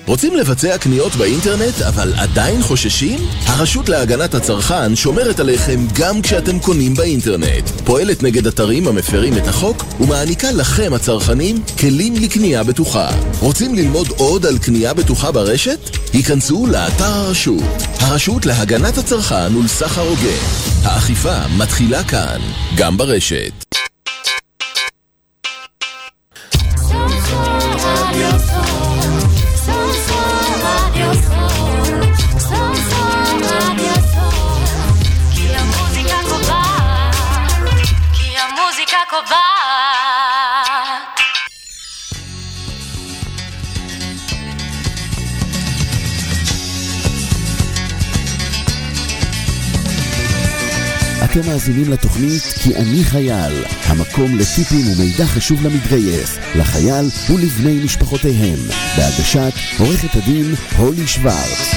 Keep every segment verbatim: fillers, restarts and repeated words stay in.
רוצים לבצע קניות באינטרנט אבל עדיין חוששים? הרשות להגנת הצרכן שומרת עליכם גם כשאתם קונים באינטרנט. פועלת נגד אתרים המפרים את החוק ומעניקה לכם הצרכנים כלים לקנייה בטוחה. רוצים ללמוד עוד על קנייה בטוחה ברשת? היכנסו לאתר הרשות. הרשות להגנת הצרכן ולסחר הוגן. האכיפה מתחילה כאן, גם ברשת. אתם מאזינים לתוכנית כי אני חייל, המקום לטיפים ומידע חשוב למתגייס, לחייל ולבני משפחותיהם, בהגשת עורכת הדין הולי שוורץ.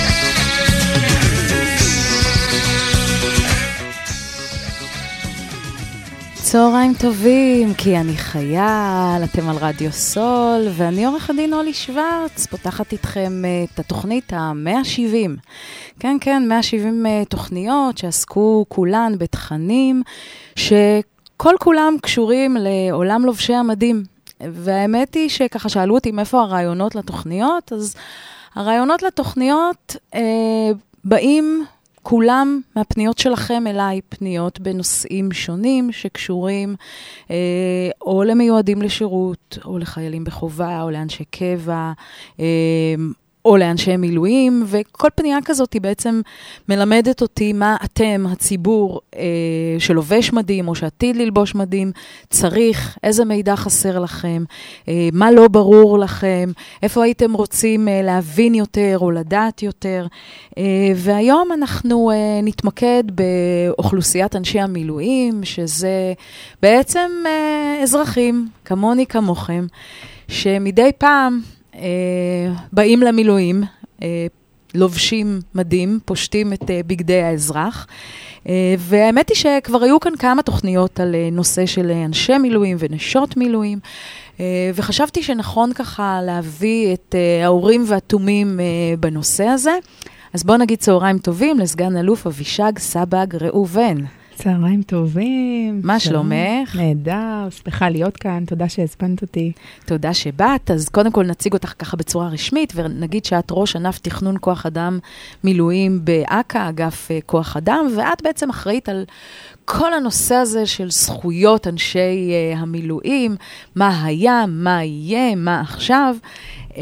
צהריים טובים, כי אני חייל, אתם על רדיו סול, ואני עורך הדין הולי שוורץ, פותחת איתכם את התוכנית ה-מאה שבעים. כן, כן, מאה שבעים תוכניות שעסקו כולן בתכנים, שכל כולם קשורים לעולם לובשי המדים. והאמת היא שככה שאלו אותי מאיפה הרעיונות לתוכניות, אז הרעיונות לתוכניות אה, באים כולם מהפניות שלכם אליי, פניות בנושאים שונים שקשורים אה, או למיועדים לשירות, או לחיילים בחובה, או לאנשי קבע, אה, או לאנשי מילואים, וכל פנייה כזאת היא בעצם מלמדת אותי מה אתם, הציבור אה, שלובש מדים, או שעתיד ללבוש מדים, צריך, איזה מידע חסר לכם, אה, מה לא ברור לכם, איפה הייתם רוצים אה, להבין יותר או לדעת יותר. אה, והיום אנחנו אה, נתמקד באוכלוסיית אנשי המילואים, שזה בעצם אה, אזרחים, כמוני כמוכם, שמדי פעם Uh, באים למילואים, uh, לובשים מדים, פושטים את uh, בגדי האזרח, uh, והאמת היא שכבר היו כאן כמה תוכניות על uh, נושא של uh, אנשי מילואים ונשות מילואים, uh, וחשבתי שנכון ככה להביא את uh, ההורים והתומים uh, בנושא הזה. אז בואו נגיד צהריים טובים לסגן אלוף אבישג סבג ראובן. צהריים טובים. מה שלומך? נהדר, שמחה להיות כאן, תודה שהזמנת אותי. תודה שבאת, אז קודם כל נציג אותך ככה בצורה רשמית, ונגיד שאת ראש ענף תכנון כוח אדם מילואים באקה, אגף כוח אדם, ואת בעצם אחראית על כל הנושא הזה של זכויות אנשי uh, המילואים, מה היה, מה יהיה, מה עכשיו, uh,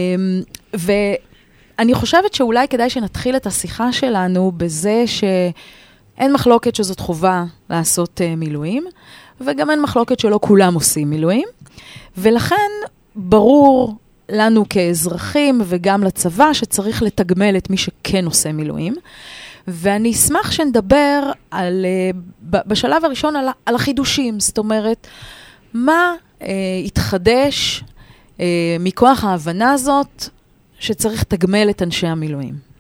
ואני חושבת שאולי כדאי שנתחיל את השיחה שלנו בזה ש... אין מחלוקת שזאת חובה לעשות uh, מילואים, וגם אין מחלוקת שלא כולם עושים מילואים, ולכן ברור לנו כאזרחים וגם לצבא שצריך לתגמל את מי שכן עושה מילואים, ואני אשמח שנדבר על, uh, בשלב הראשון על, על החידושים, זאת אומרת, מה uh, התחדש uh, מכוח ההבנה הזאת שצריך לתגמל את אנשי המילואים.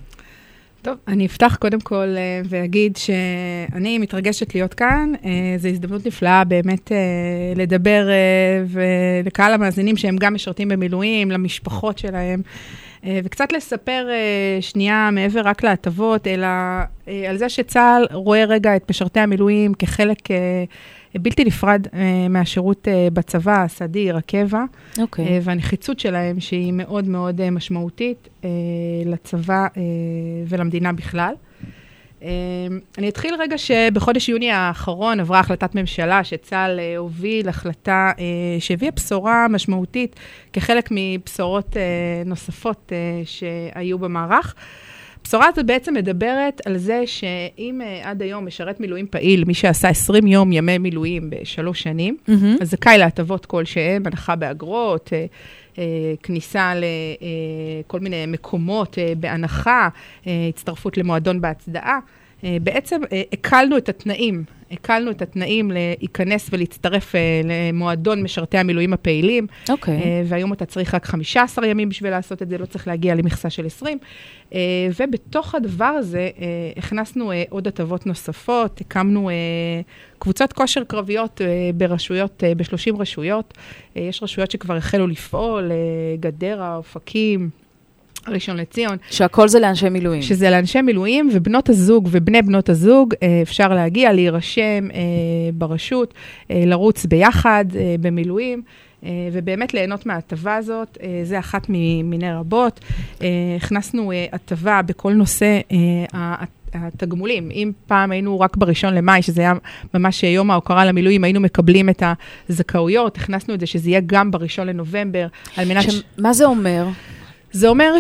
טוב, אני אפתח קודם כל uh, ואגיד שאני מתרגשת להיות כאן, uh, זו הזדמנות נפלאה באמת uh, לדבר uh, ולקהל המאזינים שהם גם משרתים במילואים, למשפחות שלהם, uh, וקצת לספר uh, שנייה מעבר רק להטבות, אלא uh, על זה שצה"ל רואה רגע את משרתי המילואים כחלק uh, בלתי נפרד uh, מהשירות uh, בצבא, הסדיר, הקבע, okay. uh, והנחיצות שלהם שהיא מאוד מאוד uh, משמעותית uh, לצבא uh, ולמדינה בכלל. Uh, אני אתחיל רגע שבחודש יוני האחרון עברה החלטת ממשלה שצה"ל uh, הוביל החלטה uh, שהביאה בשורה משמעותית כחלק מבשורות uh, נוספות uh, שהיו במערך. הבשורה הזאת בעצם מדברת על זה שאם uh, עד היום משרת מילואים פעיל, מי שעשה עשרים יום ימי מילואים בשלוש שנים, mm-hmm. אז זכאי להטבות כלשהם, הנחה באגרות, uh, uh, כניסה לכל uh, מיני מקומות uh, בהנחה, uh, הצטרפות למועדון בהצדעה. Uh, בעצם uh, הקלנו את התנאים, הקלנו את התנאים להיכנס ולהצטרף uh, למועדון משרתי המילואים הפעילים, okay. uh, והיום אתה צריך רק חמישה עשר ימים בשביל לעשות את זה, לא צריך להגיע למכסה של עשרים, uh, ובתוך הדבר הזה uh, הכנסנו uh, עוד הטבות נוספות, הקמנו uh, קבוצות כושר קרביות uh, ברשויות, uh, ב-שלושים רשויות, uh, יש רשויות שכבר החלו לפעול, uh, גדרה, אופקים, ראשון לציון. שהכל זה לאנשי מילואים. שזה לאנשי מילואים, ובנות הזוג ובני בנות הזוג, אפשר להגיע, להירשם ברשות, לרוץ ביחד במילואים, ובאמת ליהנות מההטבה הזאת. זה אחת מיני רבות. הכנסנו הטבה בכל נושא התגמולים. אם פעם היינו רק בראשון למאי, שזה היה ממש יום ההוקרה למילואים, היינו מקבלים את הזכאויות, הכנסנו את זה שזה יהיה גם בראשון לנובמבר, על מנת ש... מה זה אומר? זה אומר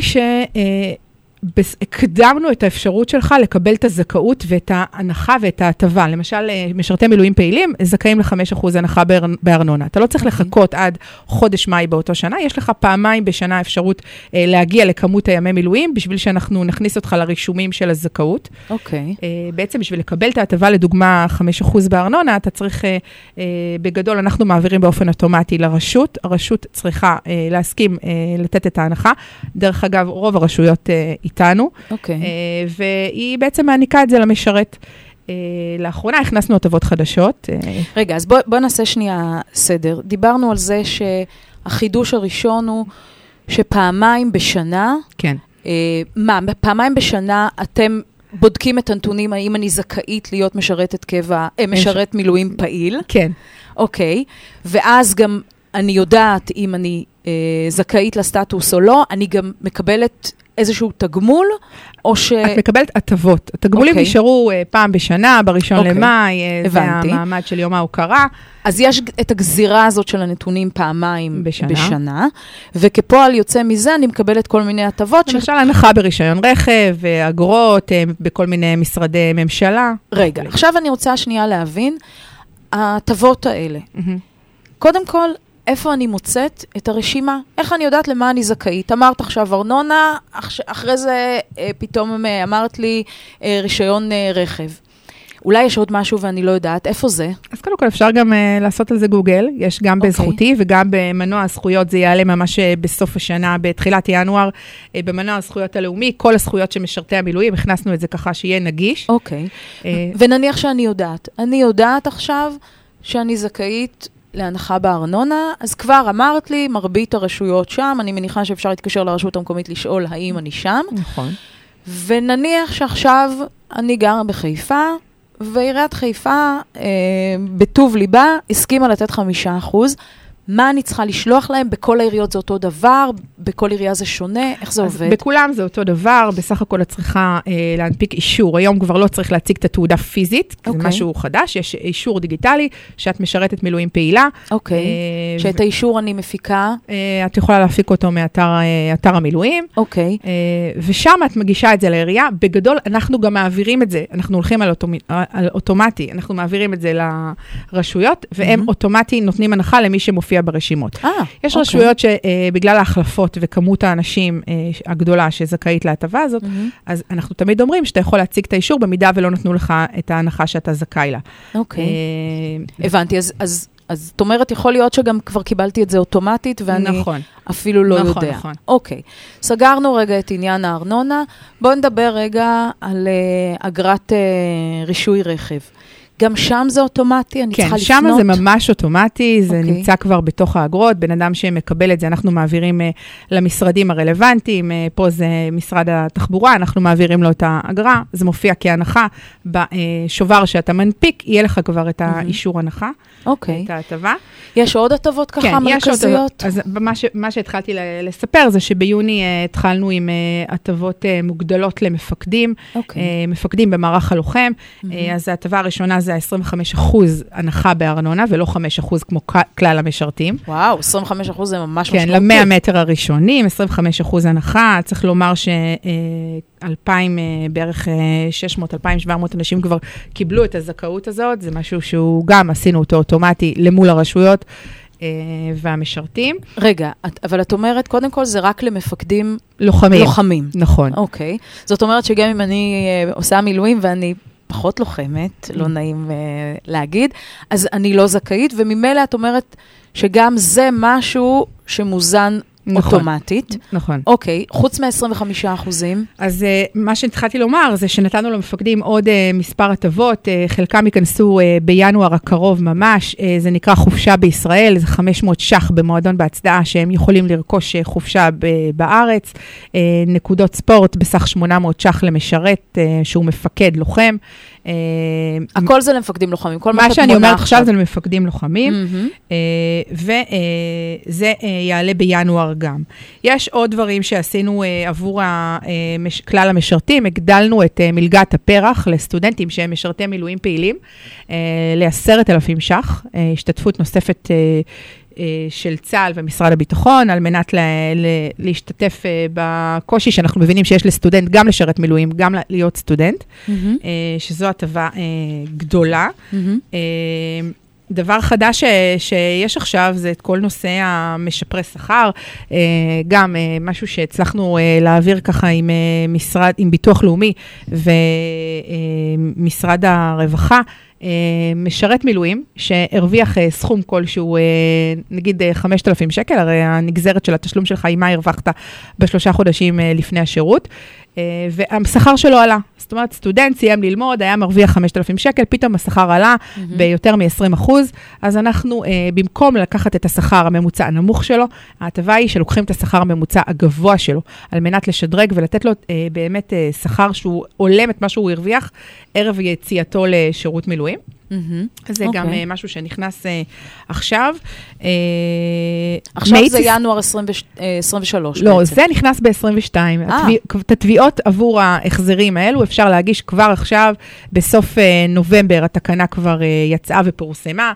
שהקדמנו את האפשרות שלך לקבל את הזכאות ואת ההנחה ואת ההטבה. למשל, משרתי מילואים פעילים, זכאים ל-חמישה אחוז הנחה בארנונה. אתה לא צריך לחכות עד חודש מאי באותו שנה, יש לך פעמיים בשנה אפשרות להגיע לכמות הימי מילואים, בשביל שאנחנו נכניס אותך לרישומים של הזכאות. אוקיי. בעצם בשביל לקבל את ההטבה, לדוגמה, חמישה אחוז בארנונה, אתה צריך, בגדול, אנחנו מעבירים באופן אוטומטי לרשות, הרשות צריכה להסכים לתת את ההנחה. דרך אגב, רוב הרשויות איתנו, אוקיי. והיא בעצם מעניקה את זה למשרת. לאחרונה הכנסנו הטבות חדשות. רגע, אז בוא, בוא נעשה שנייה סדר. דיברנו על זה שהחידוש הראשון הוא שפעמיים בשנה, כן. מה, פעמיים בשנה אתם בודקים את הנתונים, האם אני זכאית להיות משרתת קבע, משרת מילואים פעיל? כן. אוקיי, ואז גם אני יודעת אם אני זכאית לסטטוס או לא, אני גם מקבלת איזשהו תגמול, או ש... את מקבלת הטבות. התגמולים נשארו פעם בשנה, בראשון למאי, זה המעמד של יום ההוקרה. אז יש את הגזירה הזאת של הנתונים פעמיים בשנה, וכפועל יוצא מזה אני מקבלת כל מיני הטבות. למשל, הנחה ברישיון רכב, אגרות, בכל מיני משרדי ממשלה. רגע, עכשיו אני רוצה שנייה להבין, ההטבות האלה. קודם כל, איפה אני מוצאת את הרשימה? איך אני יודעת למה אני זכאית? אמרת עכשיו ארנונה, אחרי זה פתאום אמרת לי רישיון רכב. אולי יש עוד משהו ואני לא יודעת. איפה זה? אז קודם כל אפשר גם uh, לעשות על זה גוגל. יש גם okay. בזכותי וגם במנוע הזכויות, זה יעלה ממש בסוף השנה, בתחילת ינואר, uh, במנוע הזכויות הלאומי, כל הזכויות שמשרתי המילואים, הכנסנו את זה ככה שיהיה נגיש. אוקיי. Okay. Uh, ונניח שאני יודעת. אני יודעת עכשיו שאני זכאית להנחה בארנונה, אז כבר אמרת לי, מרבית הרשויות שם, אני מניחה שאפשר להתקשר לרשות המקומית לשאול האם אני שם. נכון. ונניח שעכשיו אני גרה בחיפה, ועיריית חיפה, אה, בטוב ליבה, הסכימה לתת חמישה אחוז. מה אני צריכה לשלוח להם? בכל העיריות זה אותו דבר, בכל עירייה זה שונה, איך זה עובד? בכולם זה אותו דבר, בסך הכל את צריכה אה, להנפיק אישור. היום כבר לא צריך להציג את התעודה פיזית, okay. זה משהו חדש, יש אישור דיגיטלי, שאת משרתת מילואים פעילה. אוקיי, okay. אה, שאת ו... האישור אני מפיקה? אה, את יכולה להפיק אותו מאתר אה, אתר המילואים. אוקיי. Okay. אה, ושם את מגישה את זה לעירייה. בגדול, אנחנו גם מעבירים את זה, אנחנו הולכים על, אוטומ... על אוטומטי, אנחנו מעבירים את זה לרשויות, והם mm-hmm. אוטומטי נותנים הנחה למי שמופיע ברשימות. אה, יש אוקיי. רשויות שבגלל ההחלפות וכמות האנשים הגדולה שזכאית להטבה הזאת, אז אנחנו תמיד אומרים שאתה יכול להציג את האישור במידה ולא נתנו לך את ההנחה שאתה זכאי לה. אוקיי. הבנתי, אז, אז, אז זאת אומרת, יכול להיות שגם כבר קיבלתי את זה אוטומטית, ואני נכון. אפילו לא נכון, יודע. נכון. אוקיי. סגרנו רגע את עניין הארנונה. בואו נדבר רגע על uh, אגרת uh, רישוי רכב. גם שם זה אוטומטי, אני כן, צריכה לפנות? כן, שם זה ממש אוטומטי, זה okay. נמצא כבר בתוך האגרות, בן אדם שמקבל את זה, אנחנו מעבירים uh, למשרדים הרלוונטיים, uh, פה זה משרד התחבורה, אנחנו מעבירים לו את האגרה, זה מופיע כהנחה, בשובר שאתה מנפיק, יהיה לך כבר את האישור הנחה, אוקיי. את ההטבה. יש עוד הטבות ככה כן, מרכזיות? אז מה, ש, מה שהתחלתי לספר זה שביוני uh, התחלנו עם uh, הטבות uh, מוגדלות למפקדים, okay. uh, מפקדים במערך הלוחם, mm-hmm. uh, אז ההטבה הראשונה זה עשרים וחמישה אחוז הנחה בארנונה, ולא חמישה אחוז כמו כלל המשרתים. וואו, עשרים וחמישה אחוז זה ממש כן, משמעותי. ל-מאה מטר הראשונים, עשרים וחמישה אחוז הנחה, צריך לומר ש-אלפיים, בערך שש מאות, אלפיים ושבע מאות אנשים כבר קיבלו את הזכאות הזאת, זה משהו שהוא גם עשינו אותו אוטומטי למול הרשויות והמשרתים. רגע, אבל את אומרת, קודם כל זה רק למפקדים לוחמים. לוחמים. נכון. אוקיי. זאת אומרת שגם אם אני עושה מילואים ואני פחות לוחמת, לא נעים uh, להגיד, אז אני לא זכאית, וממילא את אומרת שגם זה משהו שמוזן נכון. אוטומטית. נכון. אוקיי, חוץ מה-עשרים וחמישה אחוזים. אז uh, מה שהתחלתי לומר זה שנתנו למפקדים עוד uh, מספר הטבות, uh, חלקם ייכנסו uh, בינואר הקרוב ממש, uh, זה נקרא חופשה בישראל, זה חמש מאות שח במועדון בהצדעה שהם יכולים לרכוש uh, חופשה ב- בארץ, uh, נקודות ספורט בסך שמונה מאות שח למשרת uh, שהוא מפקד לוחם. Uh, הכל זה למפקדים לוחמים, כל מה שאני אומרת עכשיו זה למפקדים לוחמים, Mm-hmm. uh, וזה uh, uh, יעלה בינואר גם. יש עוד דברים שעשינו uh, עבור ה, uh, מש, כלל המשרתים, הגדלנו את uh, מלגת הפרח לסטודנטים שהם משרתי מילואים פעילים, uh, ל-עשרת אלפים שח, uh, השתתפות נוספת uh, של צה"ל ומשרד הביטחון, על מנת לה, לה, להשתתף בקושי שאנחנו מבינים שיש לסטודנט גם לשרת מילואים, גם להיות סטודנט, mm-hmm. שזו הטבה גדולה. Mm-hmm. דבר חדש ש, שיש עכשיו זה את כל נושא המשפרי שכר, גם משהו שהצלחנו להעביר ככה עם משרד, עם ביטוח לאומי ומשרד הרווחה, משרת מילואים שהרוויח סכום כלשהו, נגיד חמשת אלפים שקל, הרי הנגזרת של התשלום שלך היא מה הרווחת בשלושה חודשים לפני השירות, והשכר שלו עלה. זאת אומרת, סטודנט סיים ללמוד, היה מרוויח חמשת אלפים שקל, פתאום השכר עלה mm-hmm. ביותר מ-עשרים אחוז, אז אנחנו, במקום לקחת את השכר הממוצע הנמוך שלו, ההטבה היא שלוקחים את השכר הממוצע הגבוה שלו, על מנת לשדרג ולתת לו באמת שכר שהוא עולם את מה שהוא הרוויח, ערב יציאתו לשירות מילואים. אז זה גם משהו שנכנס עכשיו. עכשיו זה ינואר עשרים ושלוש. לא, זה נכנס ב-עשרים ושתיים. את התביעות עבור ההחזרים האלו אפשר להגיש כבר עכשיו, בסוף נובמבר התקנה כבר יצאה ופורסמה,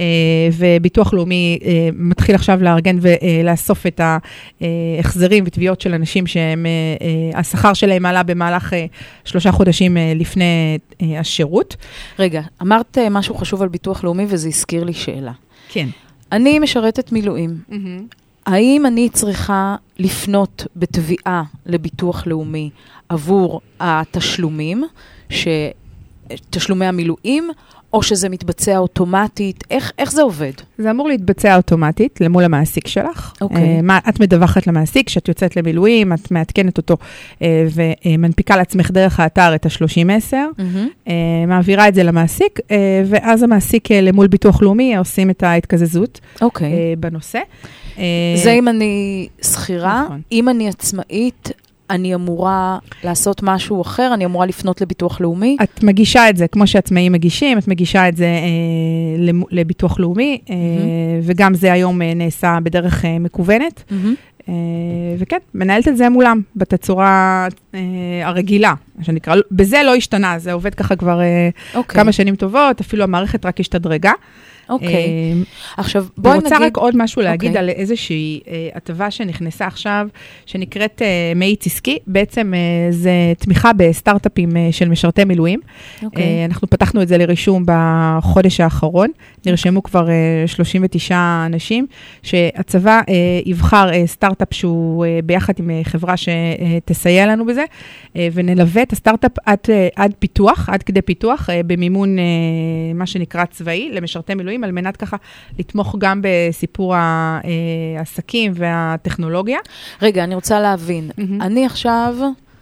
וביטוח לאומי מתחיל עכשיו לארגן ולאסוף את ההחזרים ותביעות של אנשים שהשכר שלהם עלה במהלך שלושה חודשים לפני השירות. רגע, אמרת משהו חשוב על ביטוח לאומי, וזה הזכיר לי שאלה. כן. אני משרתת מילואים. Mm-hmm. האם אני צריכה לפנות בתביעה לביטוח לאומי עבור התשלומים, ש... תשלומי המילואים, או שזה מתבצע אוטומטית? איך, איך זה עובד? זה אמור להתבצע אוטומטית למול המעסיק שלך. אוקיי. Uh, מה, את מדווחת למעסיק, שאת יוצאת למילואים, את מעדכנת אותו, uh, ומנפיקה לעצמך דרך האתר את ה-שלושים עשר, mm-hmm. uh, מעבירה את זה למעסיק, uh, ואז המעסיק uh, למול ביטוח לאומי עושים את ההתקזזות אוקיי. uh, בנושא. Uh, זה אם אני שכירה, נכון. אם אני עצמאית, אני אמורה לעשות משהו אחר, אני אמורה לפנות לביטוח לאומי. את מגישה את זה, כמו שעצמאים מגישים, את מגישה את זה אה, לביטוח לאומי, אה, mm-hmm. וגם זה היום אה, נעשה בדרך אה, מקוונת, mm-hmm. אה, וכן, מנהלת את זה מולם, בתצורה אה, הרגילה, שנקרא, בזה לא השתנה, זה עובד ככה כבר אה, okay. כמה שנים טובות, אפילו המערכת רק השתדרגה. אוקיי. עכשיו, בואי נגיד... אני רוצה רק עוד משהו להגיד על איזושהי הטבה שנכנסה עכשיו, שנקראת מאיץ עסקי. בעצם זה תמיכה בסטארט-אפים של משרתי מילואים. אנחנו פתחנו את זה לרישום בחודש האחרון. נרשמו כבר שלושים ותשעה אנשים, שהצבא יבחר סטארט-אפ שהוא ביחד עם חברה שתסייע לנו בזה, ונלווה את הסטארט-אפ עד, עד פיתוח, עד כדי פיתוח, במימון מה שנקרא צבאי, למשרתי מילואים, על מנת ככה לתמוך גם בסיפור העסקים והטכנולוגיה. רגע, אני רוצה להבין. Mm-hmm. אני עכשיו...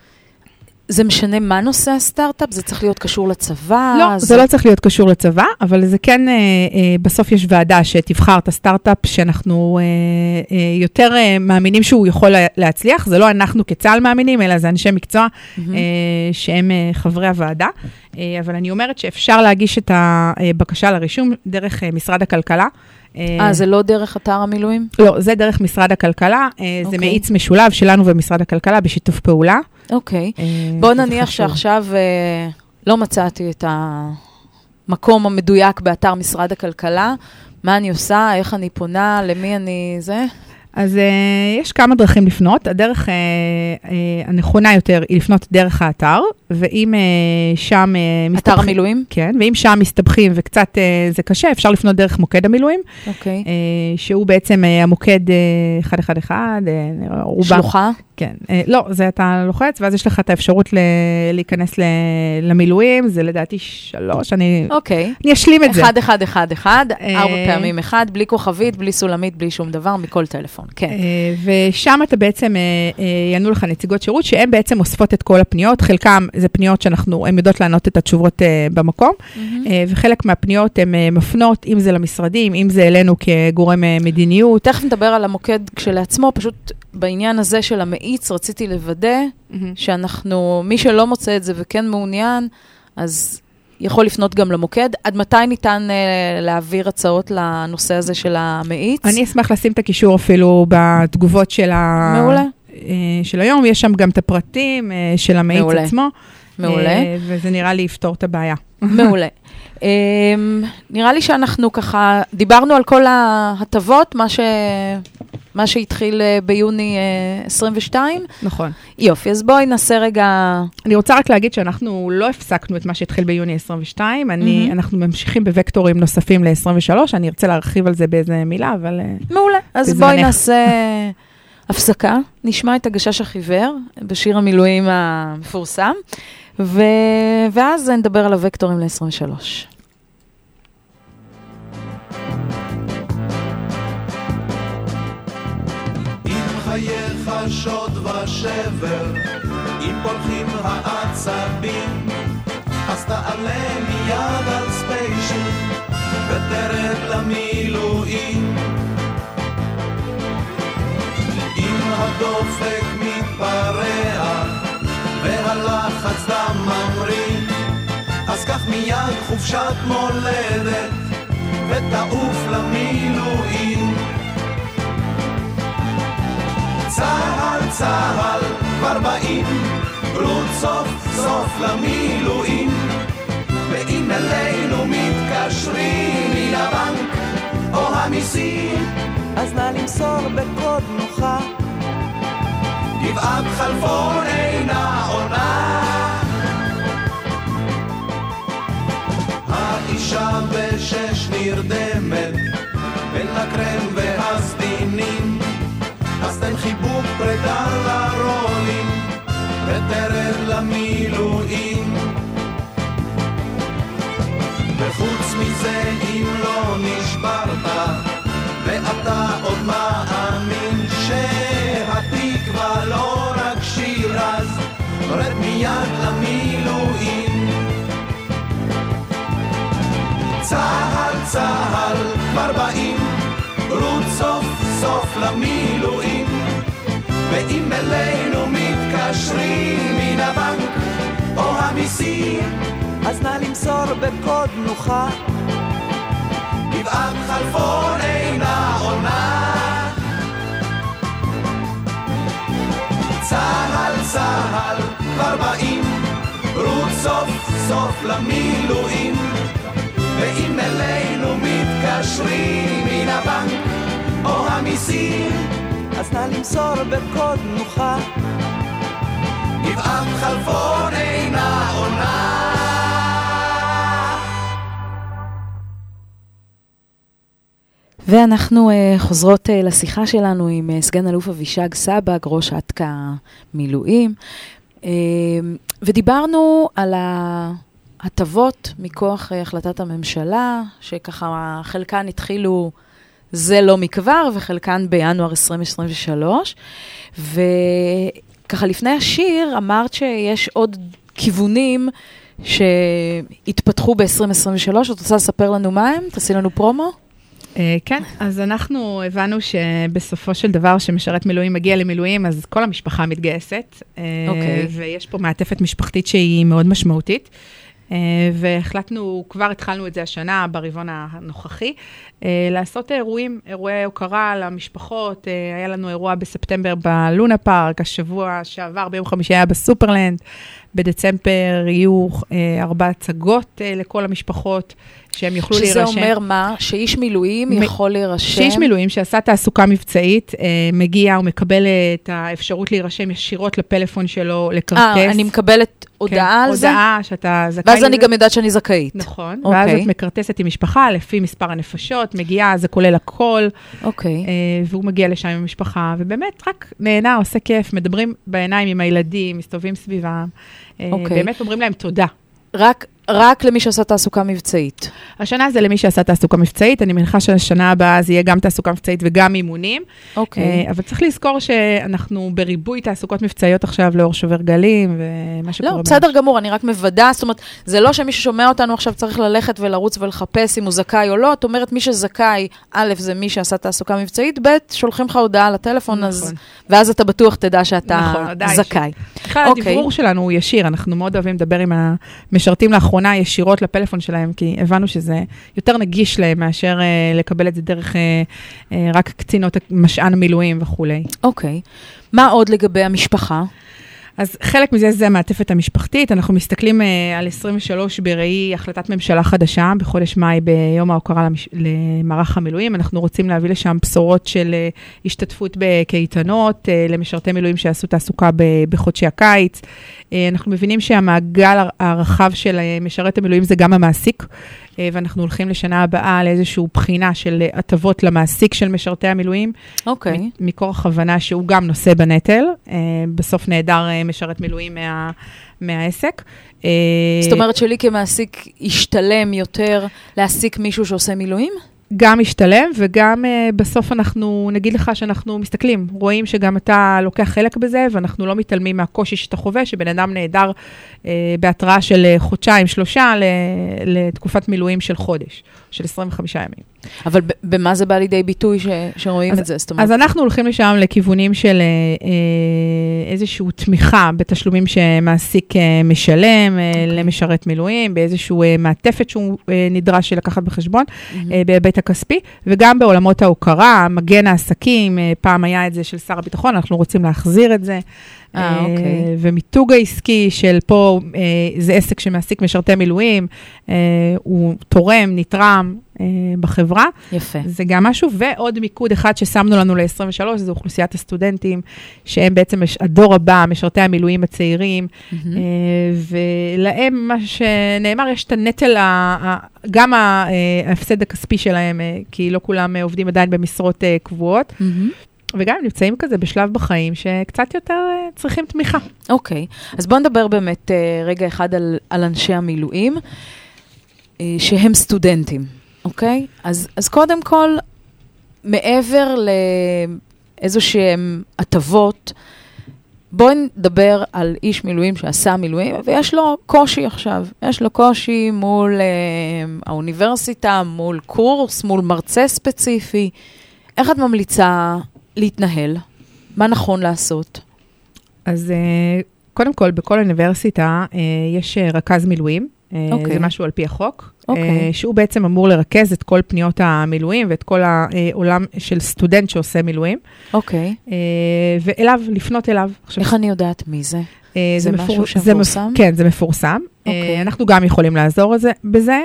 זה משנה מה נושא הסטארט-אפ? זה צריך להיות קשור לצבא? לא, זה, זה לא צריך להיות קשור לצבא, אבל זה כן, אה, אה, בסוף יש ועדה שתבחר את הסטארט-אפ, שאנחנו אה, אה, יותר אה, מאמינים שהוא יכול להצליח. זה לא אנחנו כצה"ל מאמינים, אלא זה אנשי מקצוע mm-hmm. אה, שהם אה, חברי הוועדה. אה, אבל אני אומרת שאפשר להגיש את הבקשה לרישום דרך אה, משרד הכלכלה. אה, זה לא דרך אתר המילואים? לא, זה דרך משרד הכלכלה. אה, זה מאיץ משולב שלנו ומשרד הכלכלה בשיתוף פעולה. אוקיי. בוא נניח שעכשיו לא מצאתי את המקום המדויק באתר משרד הכלכלה. מה אני עושה? איך אני פונה? למי אני זה? אז uh, יש כמה דרכים לפנות. הדרך uh, uh, הנכונה יותר היא לפנות דרך האתר, ואם uh, שם... Uh, מסתבכים, אתר המילואים? כן, ואם שם מסתבכים וקצת uh, זה קשה, אפשר לפנות דרך מוקד המילואים, אוקיי. uh, שהוא בעצם uh, המוקד uh, אחד אחד אחד. Uh, שלוחה? כן, לא, זה אתה לוחץ, ואז יש לך את האפשרות להיכנס למילואים, זה לדעתי שלוש, אני אשלים את זה. אחד, אחד, אחד, אחד, ארבע פעמים אחד, בלי כוכבית, בלי סולמית, בלי שום דבר, מכל טלפון, כן. ושם אתה בעצם, יענו לך נציגות שירות, שהן בעצם אוספות את כל הפניות, חלקם זה פניות שאנחנו, הן יודעות לענות את התשובות במקום, וחלק מהפניות הן מפנות, אם זה למשרדים, אם זה אלינו כגורם מדיניות. תכף נדבר על המוקד כשלעצמו, פשוט בעניין הזה של המאיץ, רציתי לוודא mm-hmm. שאנחנו, מי שלא מוצא את זה וכן מעוניין, אז יכול לפנות גם למוקד. עד מתי ניתן uh, להעביר הצעות לנושא הזה של המאיץ? אני אשמח לשים את הקישור אפילו בתגובות של, ה... מעולה. Uh, של היום. יש שם גם את הפרטים uh, של המאיץ מעולה. עצמו. מעולה. Uh, וזה נראה לי יפתור את הבעיה. מעולה. Um, נראה לי שאנחנו ככה, דיברנו על כל ההטבות, מה ש... מה שהתחיל ביוני עשרים ושתיים. נכון. יופי, אז בואי נעשה רגע... אני רוצה רק להגיד שאנחנו לא הפסקנו את מה שהתחיל ביוני עשרים ושתיים, אני, mm-hmm. אנחנו ממשיכים בווקטורים נוספים ל-עשרים ושלוש, אני ארצה להרחיב על זה באיזה מילה, אבל... מעולה, אז בואי נעשה הפסקה, נשמע את הגשש החיוור, בשיר המילואים המפורסם, ו... ואז נדבר על הווקטורים ל-עשרים ושלוש. חייך שוד ושבר, אם פולחים העצבים, אז תעלה מיד על ספיישל, ותרד למילואים. אם הדופק מתפרע, והלחץ דם ממריא, אז קח מיד חופשת מולדת, ותעוף למילואים. צהל, צהל, כבר באים, רות סוף סוף למילואים. ואם אלינו מתקשרים מן הבנק או המיסים, אז נא למסור בקוד נוחה, גבעת חלפון אינה עונה. האישה בשש נרדמת בין הקרם והסדינים, אז תן חיבוק פרידה לרולים ותרד למילואים. וחוץ מזה אם לא נשברת ואתה עוד מאמין שהתקווה לא רק שיר, אז רד מיד למילואים. צהל צהל כבר באים, רות סוף סוף למילואים. ואם אלינו מתקשרים מן הבנק או המיסים, אז נא למסור בקוד נוחה, גבעת חלפון אינה עונה. צהל צהל כבר באים, רות סוף סוף למילואים. ואם אלינו מתקשרים מן הבנק או המיסים, אז נא למסור בקוד נוחה, גבעת חלפון אינה עונה. ואנחנו uh, חוזרות uh, לשיחה שלנו עם uh, סגן אלוף אבישג סבג, ראש עתקה מילואים, uh, ודיברנו על ההטבות מכוח uh, החלטת הממשלה, שככה חלקן התחילו זה לא מכבר, וחלקן בינואר עשרים עשרים ושלוש, וככה לפני השיר אמרת שיש עוד כיוונים שהתפתחו ב-עשרים עשרים ושלוש, את רוצה לספר לנו מה הם? תעשי לנו פרומו? כן, אז אנחנו הבנו שבסופו של דבר שמשרת מילואים מגיע למילואים, אז כל המשפחה מתגייסת, ויש פה מעטפת משפחתית שהיא מאוד משמעותית, והחלטנו, כבר התחלנו את זה השנה, ברבעון הנוכחי, לעשות אירועים, אירועי הוקרה למשפחות. היה לנו אירוע בספטמבר בלונה פארק, השבוע שעבר ביום חמישי היה בסופרלנד, בדצמבר יהיו אה, ארבע הצגות אה, לכל המשפחות, שהם יוכלו שזה להירשם. שזה אומר מה? שאיש מילואים מ- יכול להירשם? שאיש מילואים שעשה תעסוקה מבצעית, אה, מגיע ומקבל את האפשרות להירשם ישירות לפלאפון שלו, לקרקס. אה, אני מקבלת הודעה כן, על זה? הודעה שאתה זכאי. ואז אני גם יודעת שאני זכאית. נכון, okay. ואז את מקרטסת עם משפחה, לפי מספר הנפשות, מגיעה, זה כולל הכל. אוקיי. אה, והוא מגיע לשם עם המשפחה, ובאמת רק נהנה, עושה כיף, מדברים בעיניים עם הילדים, מסתובבים סביבם. אה, okay. באמת אומרים להם תודה. רק... רק למי שעשה תעסוקה מבצעית. השנה זה למי שעשה תעסוקה מבצעית, אני מניחה שהשנה הבאה זה יהיה גם תעסוקה מבצעית וגם אימונים. אוקיי. אבל צריך לזכור שאנחנו בריבוי תעסוקות מבצעיות עכשיו לאור שובר גלים ומה שקורה. לא, בסדר גמור, אני רק מוודא, זאת אומרת, זה לא שמי ששומע אותנו עכשיו צריך ללכת ולרוץ ולחפש אם הוא זכאי או לא, את אומרת מי שזכאי, א', זה מי שעשה תעסוקה מבצעית, ב', שולחים לך הודעה לטלפון, אז, ואז אתה בטוח תדע שאתה זכאי. בכלל, הדיבור שלנו הוא ישיר, אנחנו מאוד אוהבים לדבר עם המשרתים לאחרונה ישירות לפלאפון שלהם, כי הבנו שזה יותר נגיש להם מאשר uh, לקבל את זה דרך uh, uh, רק קצינות משען המילואים וכולי. אוקיי. מה עוד לגבי המשפחה? אז חלק מזה זה המעטפת המשפחתית, אנחנו מסתכלים uh, על עשרים ושלוש בראי החלטת ממשלה חדשה, בחודש מאי ביום ההוקרה למש... למערך המילואים, אנחנו רוצים להביא לשם בשורות של uh, השתתפות בקייטנות, uh, למשרתי מילואים שעשו תעסוקה ב... בחודשי הקיץ, uh, אנחנו מבינים שהמעגל הרחב של uh, משרת המילואים זה גם המעסיק, uh, ואנחנו הולכים לשנה הבאה לאיזושהי בחינה של uh, הטבות למעסיק של משרתי המילואים, אוקיי. Okay. מכורח הבנה שהוא גם נושא בנטל, uh, בסוף נהדר uh, משרת מילואים מה, מהעסק. זאת אומרת שלי כמעסיק ישתלם יותר להעסיק מישהו שעושה מילואים? גם ישתלם, וגם uh, בסוף אנחנו נגיד לך שאנחנו מסתכלים, רואים שגם אתה לוקח חלק בזה, ואנחנו לא מתעלמים מהקושי שאתה חווה, שבן אדם נהדר uh, בהתראה של uh, חודשיים, שלושה, לתקופת מילואים של חודש, של עשרים וחמישה ימים. אבל במה זה בא לידי ביטוי ש, שרואים אז, את זה? זאת אומרת... אז אנחנו הולכים לשם לכיוונים של אה, איזושהי תמיכה בתשלומים שמעסיק אה, משלם אה, okay. למשרת מילואים, באיזשהו אה, מעטפת שהוא אה, נדרש לקחת בחשבון, mm-hmm. אה, בהיבט הכספי, וגם בעולמות ההוקרה, מגן העסקים, אה, פעם היה את זה של שר הביטחון, אנחנו רוצים להחזיר את זה. אה, אוקיי. ומיתוג העסקי של פה, אה, זה עסק שמעסיק משרתי מילואים, אה, הוא תורם, נתרם אה, בחברה. יפה. זה גם משהו, ועוד מיקוד אחד ששמנו לנו ל-עשרים ושלוש, זה אוכלוסיית הסטודנטים, שהם בעצם הדור הבא, משרתי המילואים הצעירים, mm-hmm. אה, ולהם מה שנאמר, יש את הנטל, ה, גם ההפסד הכספי שלהם, אה, כי לא כולם עובדים עדיין במשרות אה, קבועות, mm-hmm. וגם הם נמצאים כזה בשלב בחיים שקצת יותר uh, צריכים תמיכה. אוקיי, okay. אז בואו נדבר באמת uh, רגע אחד על, על אנשי המילואים, uh, שהם סטודנטים, אוקיי? Okay? אז, אז קודם כל, מעבר לאיזו שהם הטבות, בואו נדבר על איש מילואים שעשה מילואים, ויש לו קושי עכשיו. יש לו קושי מול uh, האוניברסיטה, מול קורס, מול מרצה ספציפי. איך את ממליצה להתנהל? מה נכון לעשות? אז קודם כל, בכל אוניברסיטה יש רכז מילואים, okay. זה משהו על פי החוק, okay. שהוא בעצם אמור לרכז את כל פניות המילואים ואת כל העולם של סטודנט שעושה מילואים. אוקיי. Okay. ואליו, לפנות אליו. איך אני יודעת מי זה? זה, זה משהו שמפורסם? כן, זה מפורסם. Okay. אנחנו גם יכולים לעזור בזה,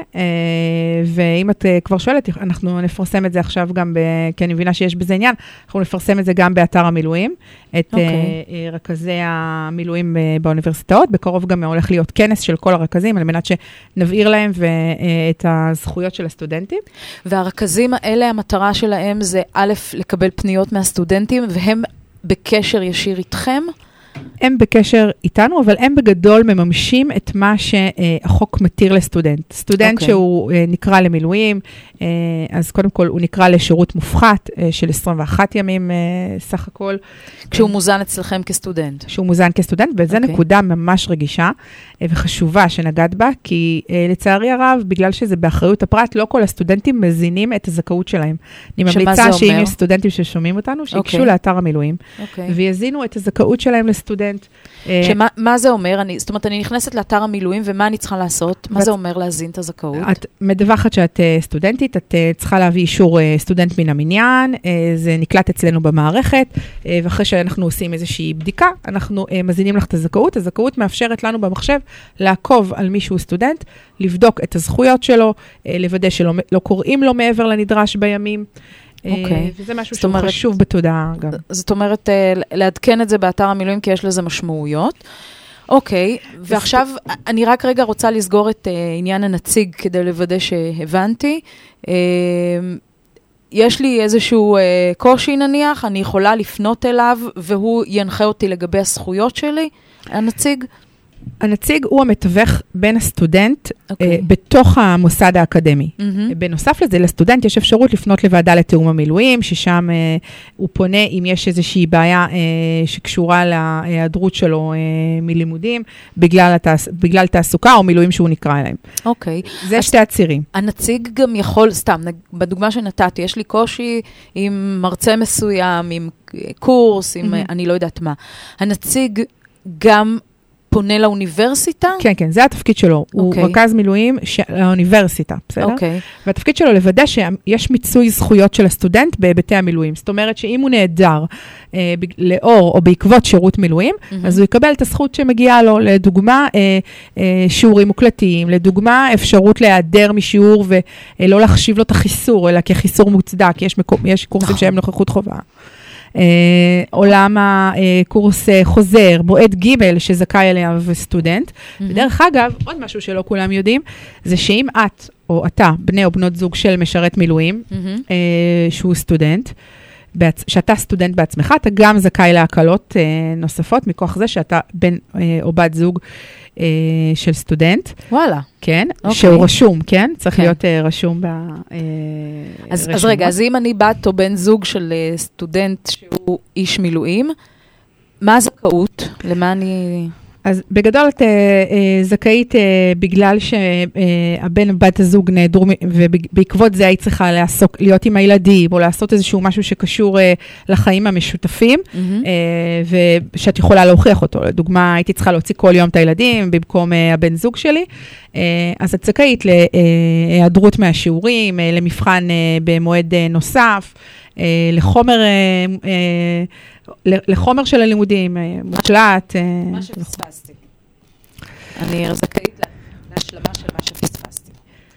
ואם את כבר שואלת, אנחנו נפרסם את זה עכשיו גם, כי אני מבינה שיש בזה עניין, אנחנו נפרסם את זה גם באתר המילואים, את okay. רכזי המילואים באוניברסיטאות, בקרוב גם הולך להיות כנס של כל הרכזים, על מנת שנבהיר להם את הזכויות של הסטודנטים. והרכזים האלה, המטרה שלהם זה א', לקבל פניות מהסטודנטים, והם בקשר ישיר איתכם? הם בקשר איתנו, אבל הם בגדול מממשים את מה שהחוק מתיר לסטודנט. סטודנט okay. שהוא נקרא למילואים, אז קודם כל הוא נקרא לשירות מופחת של עשרים ואחד ימים סך הכל. כשהוא מוזן אצלכם כסטודנט. כשהוא מוזן כסטודנט, וזו okay. נקודה ממש רגישה וחשובה שנגעת בה, כי לצערי הרב, בגלל שזה באחריות הפרט, לא כל הסטודנטים מזינים את הזכאות שלהם. אני ממליצה שאם יש סטודנטים ששומעים אותנו, שיגשו okay. לאתר המילואים, okay. ויזינו את הזכאות שלהם סטודנט. שמה, מה זה אומר? אני, זאת אומרת, אני נכנסת לאתר המילואים, ומה אני צריכה לעשות? מה זה אומר להזין את הזכאות? את מדווחת שאת סטודנטית, את צריכה להביא אישור סטודנט מן המניין, זה נקלט אצלנו במערכת, ואחרי שאנחנו עושים איזושהי בדיקה, אנחנו מזינים לך את הזכאות. הזכאות מאפשרת לנו במחשב לעקוב על מישהו סטודנט, לבדוק את הזכויות שלו, לוודא שלא לא קוראים לו מעבר לנדרש בימים. אוקיי. וזה משהו שהוא חשוב בתודעה גם. זאת אומרת, לעדכן את זה באתר המילואים, כי יש לזה משמעויות. אוקיי, ועכשיו אני רק רגע רוצה לסגור את עניין הנציג, כדי לוודא שהבנתי. יש לי איזשהו קושי נניח, אני יכולה לפנות אליו, והוא ינחה אותי לגבי הזכויות שלי, הנציג? הנציג הוא המתווך בין הסטודנט okay. uh, בתוך המוסד האקדמי. Mm-hmm. בנוסף לזה, לסטודנט יש אפשרות לפנות לוועדה לתאום המילואים, ששם uh, הוא פונה אם יש איזושהי בעיה uh, שקשורה להיעדרות שלו uh, מלימודים, בגלל, התעס... בגלל תעסוקה או מילואים שהוא נקרא אליהם. אוקיי. Okay. זה שתי הצירים. הנציג גם יכול, סתם, בדוגמה שנתתי, יש לי קושי עם מרצה מסוים, עם קורס, עם mm-hmm. אני לא יודעת מה. הנציג גם פונה לאוניברסיטה? כן, כן, זה התפקיד שלו. Okay. הוא רכז מילואים ש... לאוניברסיטה, בסדר? אוקיי. Okay. והתפקיד שלו לוודא שיש מיצוי זכויות של הסטודנט בהיבטי המילואים. זאת אומרת שאם הוא נהדר אה, ב... לאור או בעקבות שירות מילואים, mm-hmm. אז הוא יקבל את הזכות שמגיעה לו, לדוגמה, אה, אה, שיעורים מוקלטים, לדוגמה, אפשרות להיעדר משיעור ולא להחשיב לו את החיסור, אלא כחיסור מוצדק, יש, מקו... יש קורסים שהם נוכחות חובה. Uh, עולם הקורס uh, חוזר, מועד ג' שזכאי אליו סטודנט. Mm-hmm. ודרך אגב, עוד משהו שלא כולם יודעים, זה שאם את או אתה, בני או בנות זוג של משרת מילואים, mm-hmm. uh, שהוא סטודנט, בעצ... שאתה סטודנט בעצמך, אתה גם זכאי להקלות uh, נוספות, מכוח זה שאתה בן uh, או בת זוג uh, של סטודנט. וואלה. כן, okay. שהוא רשום, כן? צריך okay. להיות uh, רשום ב... Uh, אז, אז רגע, אז אם אני בת או בן זוג של uh, סטודנט שהוא איש מילואים, מה הזכאות? למה אני... אז בגדול את uh, uh, זכאית uh, בגלל שהבן uh, בת הזוג נעדרו, ובעקבות זה היית צריכה לעסוק, להיות עם הילדים, או לעשות איזשהו משהו שקשור uh, לחיים המשותפים, mm-hmm. uh, ושאת יכולה להוכיח אותו. לדוגמה, הייתי צריכה להוציא כל יום את הילדים, במקום uh, הבן זוג שלי. Uh, אז את זכאית להיעדרות מהשיעורים, uh, למבחן uh, במועד uh, נוסף, uh, לחומר... Uh, uh, לחומר של הלימודים, מוקלט. מה שפספסתי. אני זכאית להשלמה של מה שפספסתי.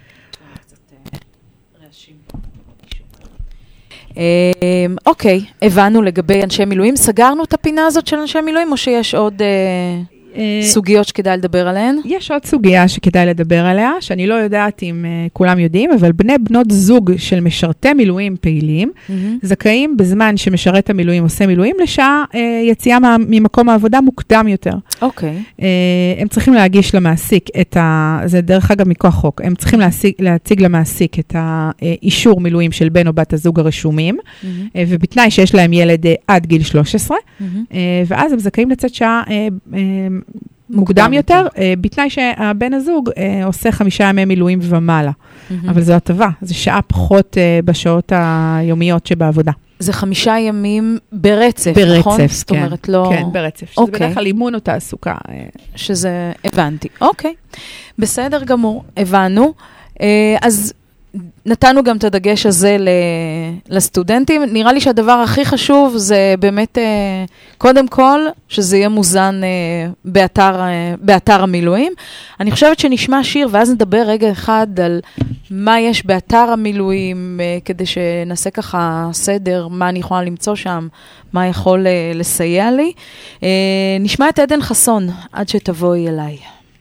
אוקיי, הבנו לגבי אנשי מילואים. סגרנו את הפינה הזאת של אנשי מילואים, או שיש עוד סוגיות שכדאי לדבר עליהן? יש עוד סוגיה שכדאי לדבר עליה, שאני לא יודעת אם uh, כולם יודעים, אבל בני בנות זוג של משרתי מילואים פעילים, mm-hmm. זכאים בזמן שמשרת המילואים עושה מילואים, לשעה uh, יציאה מה, ממקום העבודה מוקדם יותר. אוקיי. Okay. Uh, הם צריכים להגיש למעסיק את ה... זה דרך אגב מכוח חוק, הם צריכים להציג, להציג למעסיק את האישור מילואים של בן או בת הזוג הרשומים, mm-hmm. uh, ובתנאי שיש להם ילד uh, עד גיל שלוש עשרה, mm-hmm. uh, ואז הם זכאים לצאת שעה... Uh, uh, מוקדם יותר, בתנאי שהבן הזוג עושה חמישה ימי מילואים ומעלה. אבל זו הטבה, זו שעה פחות בשעות היומיות שבעבודה. זה חמישה ימים ברצף, נכון? ברצף, זאת אומרת, לא... כן, ברצף. שזה בדרך כלל אימון או תעסוקה. שזה, הבנתי. אוקיי, בסדר גמור, הבנו. אז... נתנו גם את הדגש הזה לסטודנטים. נראה לי שהדבר הכי חשוב זה באמת, קודם כל, שזה יהיה מוזן באתר, באתר המילואים. אני חושבת שנשמע שיר, ואז נדבר רגע אחד על מה יש באתר המילואים, כדי שנעשה ככה סדר, מה אני יכולה למצוא שם, מה יכול לסייע לי. נשמע את עדן חסון, עד שתבואי אליי.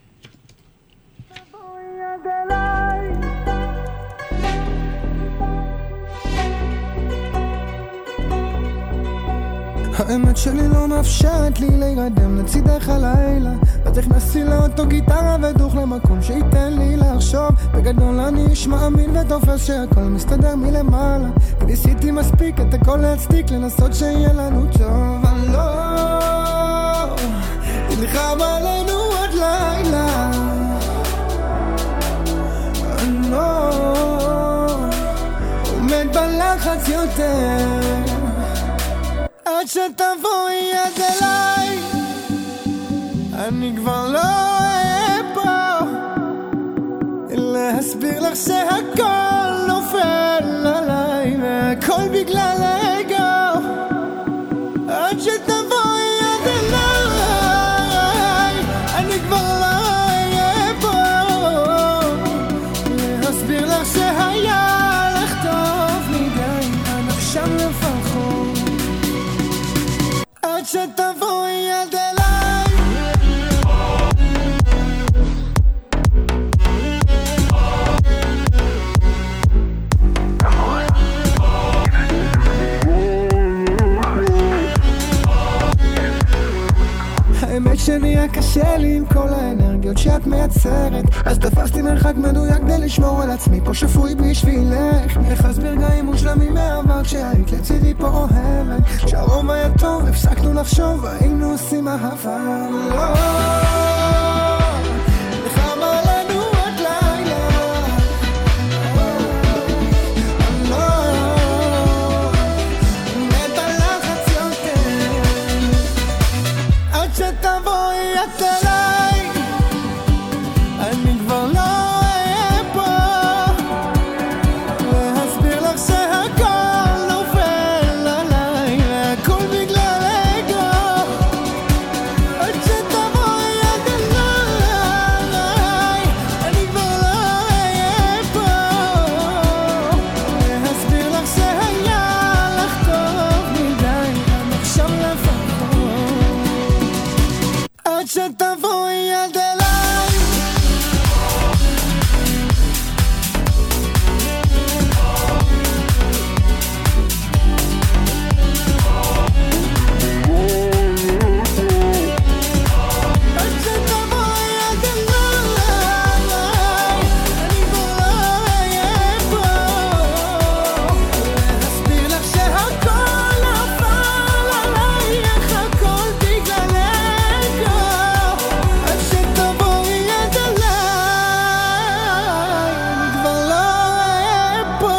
האמת שלי לא מאפשרת לי להירדם לצידך הלילה, ותכנסי לאותו גיטרה ודוך למקום שייתן לי לחשוב. בגדול אני איש מאמין ותופס שהכל מסתדר מלמעלה, וניסיתי מספיק את הכל להצדיק, לנסות שיהיה לנו טוב. אני לא נלחם עלינו עוד לילה, אני לא עומד בלחץ יותר, עד שתבואי עד אליי, אני כבר לא אהיה פה להסביר לך שהכל נופל עליי והכל בגלל האגו עד שתבואי עד אליי אני כבר לא אהיה פה להסביר לך שהיה לך טוב מדי עד עכשיו לפחות עד שתבואי עד אליי האמת שנהיה קשה לי עם כל האנרגיות שאת מייצרת אז תפסתי מרחק מדויק כדי לשמור על עצמי פה שפוי בשבילך איך אסביר גאים מושלמים מהעבר כשהיית לצידי פה אוהבת כשהרוב היה טוב הפסקנו לחשוב היינו עושים אהבה לא נחמה לנו עוד לילה לא מת בלחץ יותר עד שתבואי את אליי אני כבר לא אהיה פה להסביר לך שהכל נופל עליי והכל בגלל האגו עד שתבואי את אליי אני כבר לא אהיה פה להסביר לך שהיה לך טוב מדי עד עכשיו לפחות עד שתבואי עד אליי עד שתבואי עד אליי אני כבר לא אהיה פה להסביר לך שהכל נפל עלייך הכל בגלל האגו עד שתבואי עד אליי אני כבר לא אהיה פה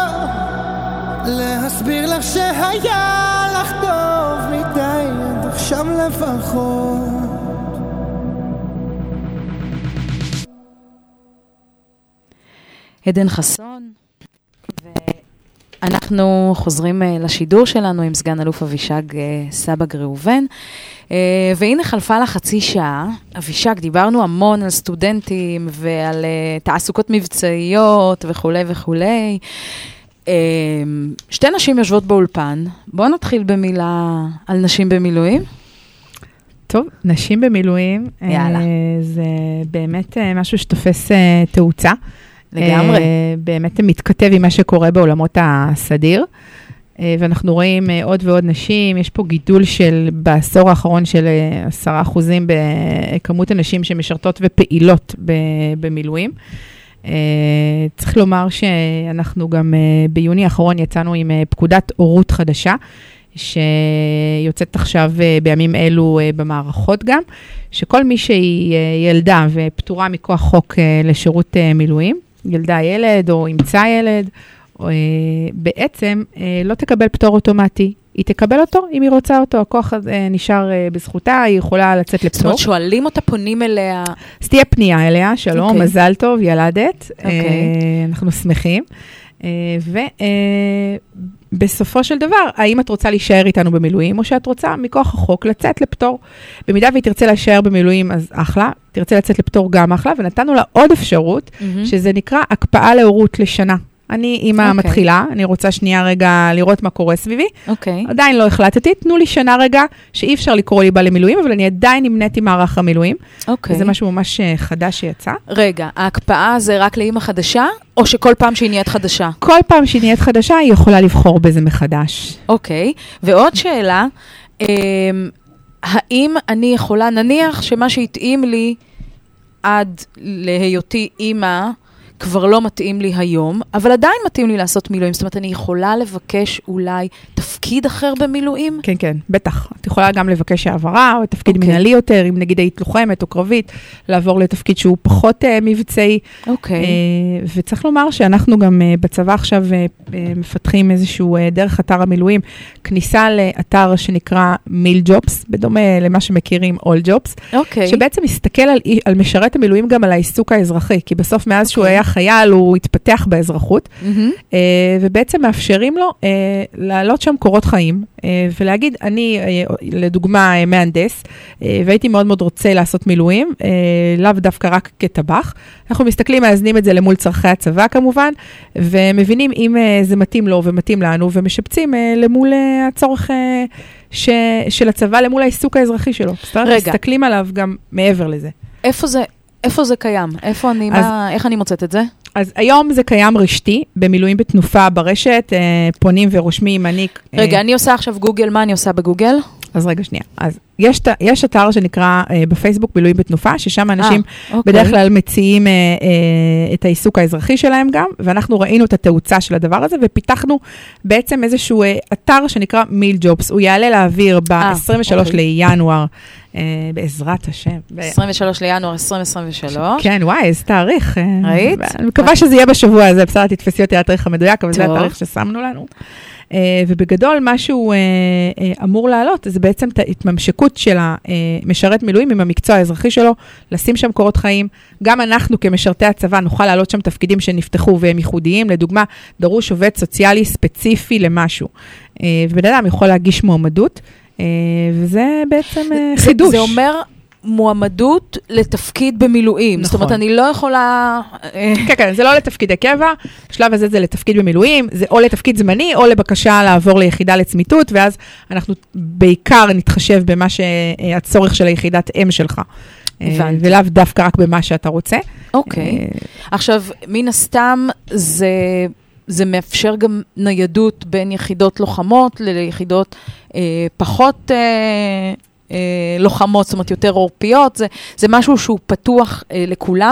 להסביר לך שהיה לך טוב מדי עד עכשיו לפחות עדן חסון, ואנחנו חוזרים אה, לשידור שלנו עם סגן אלוף אבישג אה, סבג ראובן, אה, והנה חלפה לה חצי שעה. אבישג, דיברנו המון על סטודנטים ועל אה, תעסוקות מבצעיות וכו' וכו'. אה, שתי נשים יושבות באולפן, בואו נתחיל במילה על נשים במילואים. טוב, נשים במילואים, יאללה. אה, זה באמת אה, משהו שתופס אה, תאוצה. לגמרי. אה, באמת מתכתב עם מה שקורה בעולמות הסדיר, אה, ואנחנו רואים אה, עוד ועוד נשים, יש פה גידול של, בעשור האחרון של אה, עשרה אחוזים בכמות הנשים שמשרתות ופעילות ב, במילואים. אה, צריך לומר שאנחנו גם אה, ביוני האחרון יצאנו עם אה, פקודת הורות חדשה, שיוצאת עכשיו אה, בימים אלו אה, במערכות גם, שכל מי שהיא אה, ילדה ופטורה מכוח חוק אה, לשירות אה, מילואים, ילדה ילד או ימצא ילד, או, אה, בעצם אה, לא תקבל פטור אוטומטי. היא תקבל אותו אם היא רוצה אותו, הכוח אה, נשאר אה, בזכותה, היא יכולה לצאת לפטור. זאת אומרת, שואלים אותה, פונים אליה. אז תהיה פנייה אליה, שלום, Okay. מזל טוב, ילדת. Okay. אה, אנחנו שמחים. אה, ובסופו של דבר, האם את רוצה להישאר איתנו במילואים, או שאת רוצה מכוח החוק לצאת לפטור. במידה והיא תרצה להישאר במילואים, אז אחלה, תרצה לצאת לפטור גם אחלה, ונתנו לה עוד אפשרות, mm-hmm. שזה נקרא הקפאה להורות לשנה. אני אימא okay. מתחילה, אני רוצה שנייה רגע לראות מה קורה סביבי. אוקיי. Okay. עדיין לא החלטתי, תנו לי שנה רגע שאי אפשר לקרוא לי בה למילואים, אבל אני עדיין נמניתי מערך המילואים. אוקיי. Okay. זה משהו ממש חדש שיצא. רגע, ההקפאה זה רק לאמא חדשה, או שכל פעם שהיא נהיית חדשה? כל פעם שהיא נהיית חדשה, היא יכולה לבחור בזה מחדש. אוקיי. ועוד שאלה, האם אני יכולה, נניח שמה שהתאים לי עד להיותי אימא, כבר לא מתאים לי היום, אבל עדיין מתאים לי לעשות מילואים. זאת אומרת, אני יכולה לבקש אולי תפקיד אחר במילואים? כן, כן, בטח. את יכולה גם לבקש העברה, או תפקיד okay. מנהלי יותר, אם נגיד היית לוחמת או קרבית, לעבור לתפקיד שהוא פחות uh, מבצעי. אוקיי. Uh, וצריך לומר שאנחנו גם uh, בצבא עכשיו uh, uh, מפתחים איזשהו uh, דרך אתר המילואים, כניסה לאתר שנקרא מיל ג'ובס, בדומה למה שמכירים אול ג'ובס, אוקיי. שבעצם מסתכל על, על משרת המילואים גם על העיסוק האזרחי, כי בסוף מאז okay. שהוא היה חייל, הוא התפתח באזרחות, mm-hmm. uh, ובעצם מאפשרים לו uh, לעלות שם קורות חיים, uh, ולהגיד, אני, uh, לדוגמה, uh, מהנדס, uh, והייתי מאוד מאוד רוצה לעשות מילואים, uh, לאו דווקא רק כטבח. אנחנו מסתכלים, מאזנים את זה למול צרכי הצבא כמובן, ומבינים אם uh, זה מתאים לו ומתאים לנו, ומשפצים uh, למול uh, הצורך uh, ש, של הצבא, למול העיסוק האזרחי שלו. רגע. מסתכלים עליו גם מעבר לזה. איפה זה, איפה זה קיים? איפה אני, אז, מה, איך אני מוצאת את זה? אז היום זה קיים רשתי, במילואים בתנופה ברשת, אה, פונים ורושמים, אני... רגע, אה, אני עושה עכשיו גוגל, מה אני עושה בגוגל? אז רגע שנייה. אז יש, יש אתר שנקרא אה, בפייסבוק מילואים בתנופה, ששם אנשים 아, אוקיי. בדרך כלל מציעים אה, אה, את העיסוק האזרחי שלהם גם, ואנחנו ראינו את התאוצה של הדבר הזה, ופיתחנו בעצם איזשהו אה, אתר שנקרא מיל ג'ובס. הוא יעלה לאוויר ב-עשרים ושלושה אוקיי. לינואר, אה, בעזרת השם. עשרים ושלושה לינואר עשרים עשרים ושלוש. כן, וואי, איזה תאריך. ראית? אני מקווה שזה יהיה בשבוע הזה, בסדר, תתפסי אותי התאריך המדויק, אבל זה התאריך ששמנו לנו. Uh, ובגדול, מה שהוא uh, uh, אמור לעלות, זה בעצם את ההתממשקות של המשרת מילואים עם המקצוע האזרחי שלו, לשים שם קורות חיים. גם אנחנו כמשרתי הצבא נוכל לעלות שם תפקידים שנפתחו והם ייחודיים. לדוגמה, דרוש עובד סוציאלי ספציפי למשהו. Uh, ובן אדם יכול להגיש מועמדות, uh, וזה בעצם uh, חידוש. זה אומר... מועמדות לתפקיד במילואים. נכון. זאת אומרת, אני לא יכולה... כן, כן, זה לא לתפקידי קבע, בשלב הזה זה לתפקיד במילואים, זה או לתפקיד זמני, או לבקשה לעבור ליחידה לצמיתות, ואז אנחנו בעיקר נתחשב במה שהצורך של היחידת אם שלך. הבנתי. ולאו דווקא רק במה שאתה רוצה. אוקיי. עכשיו, מן הסתם זה... זה מאפשר גם ניידות בין יחידות לוחמות ליחידות אה, פחות... אה, לוחמות, זאת אומרת יותר עורפיות, זה, זה משהו שהוא פתוח אה, לכולם.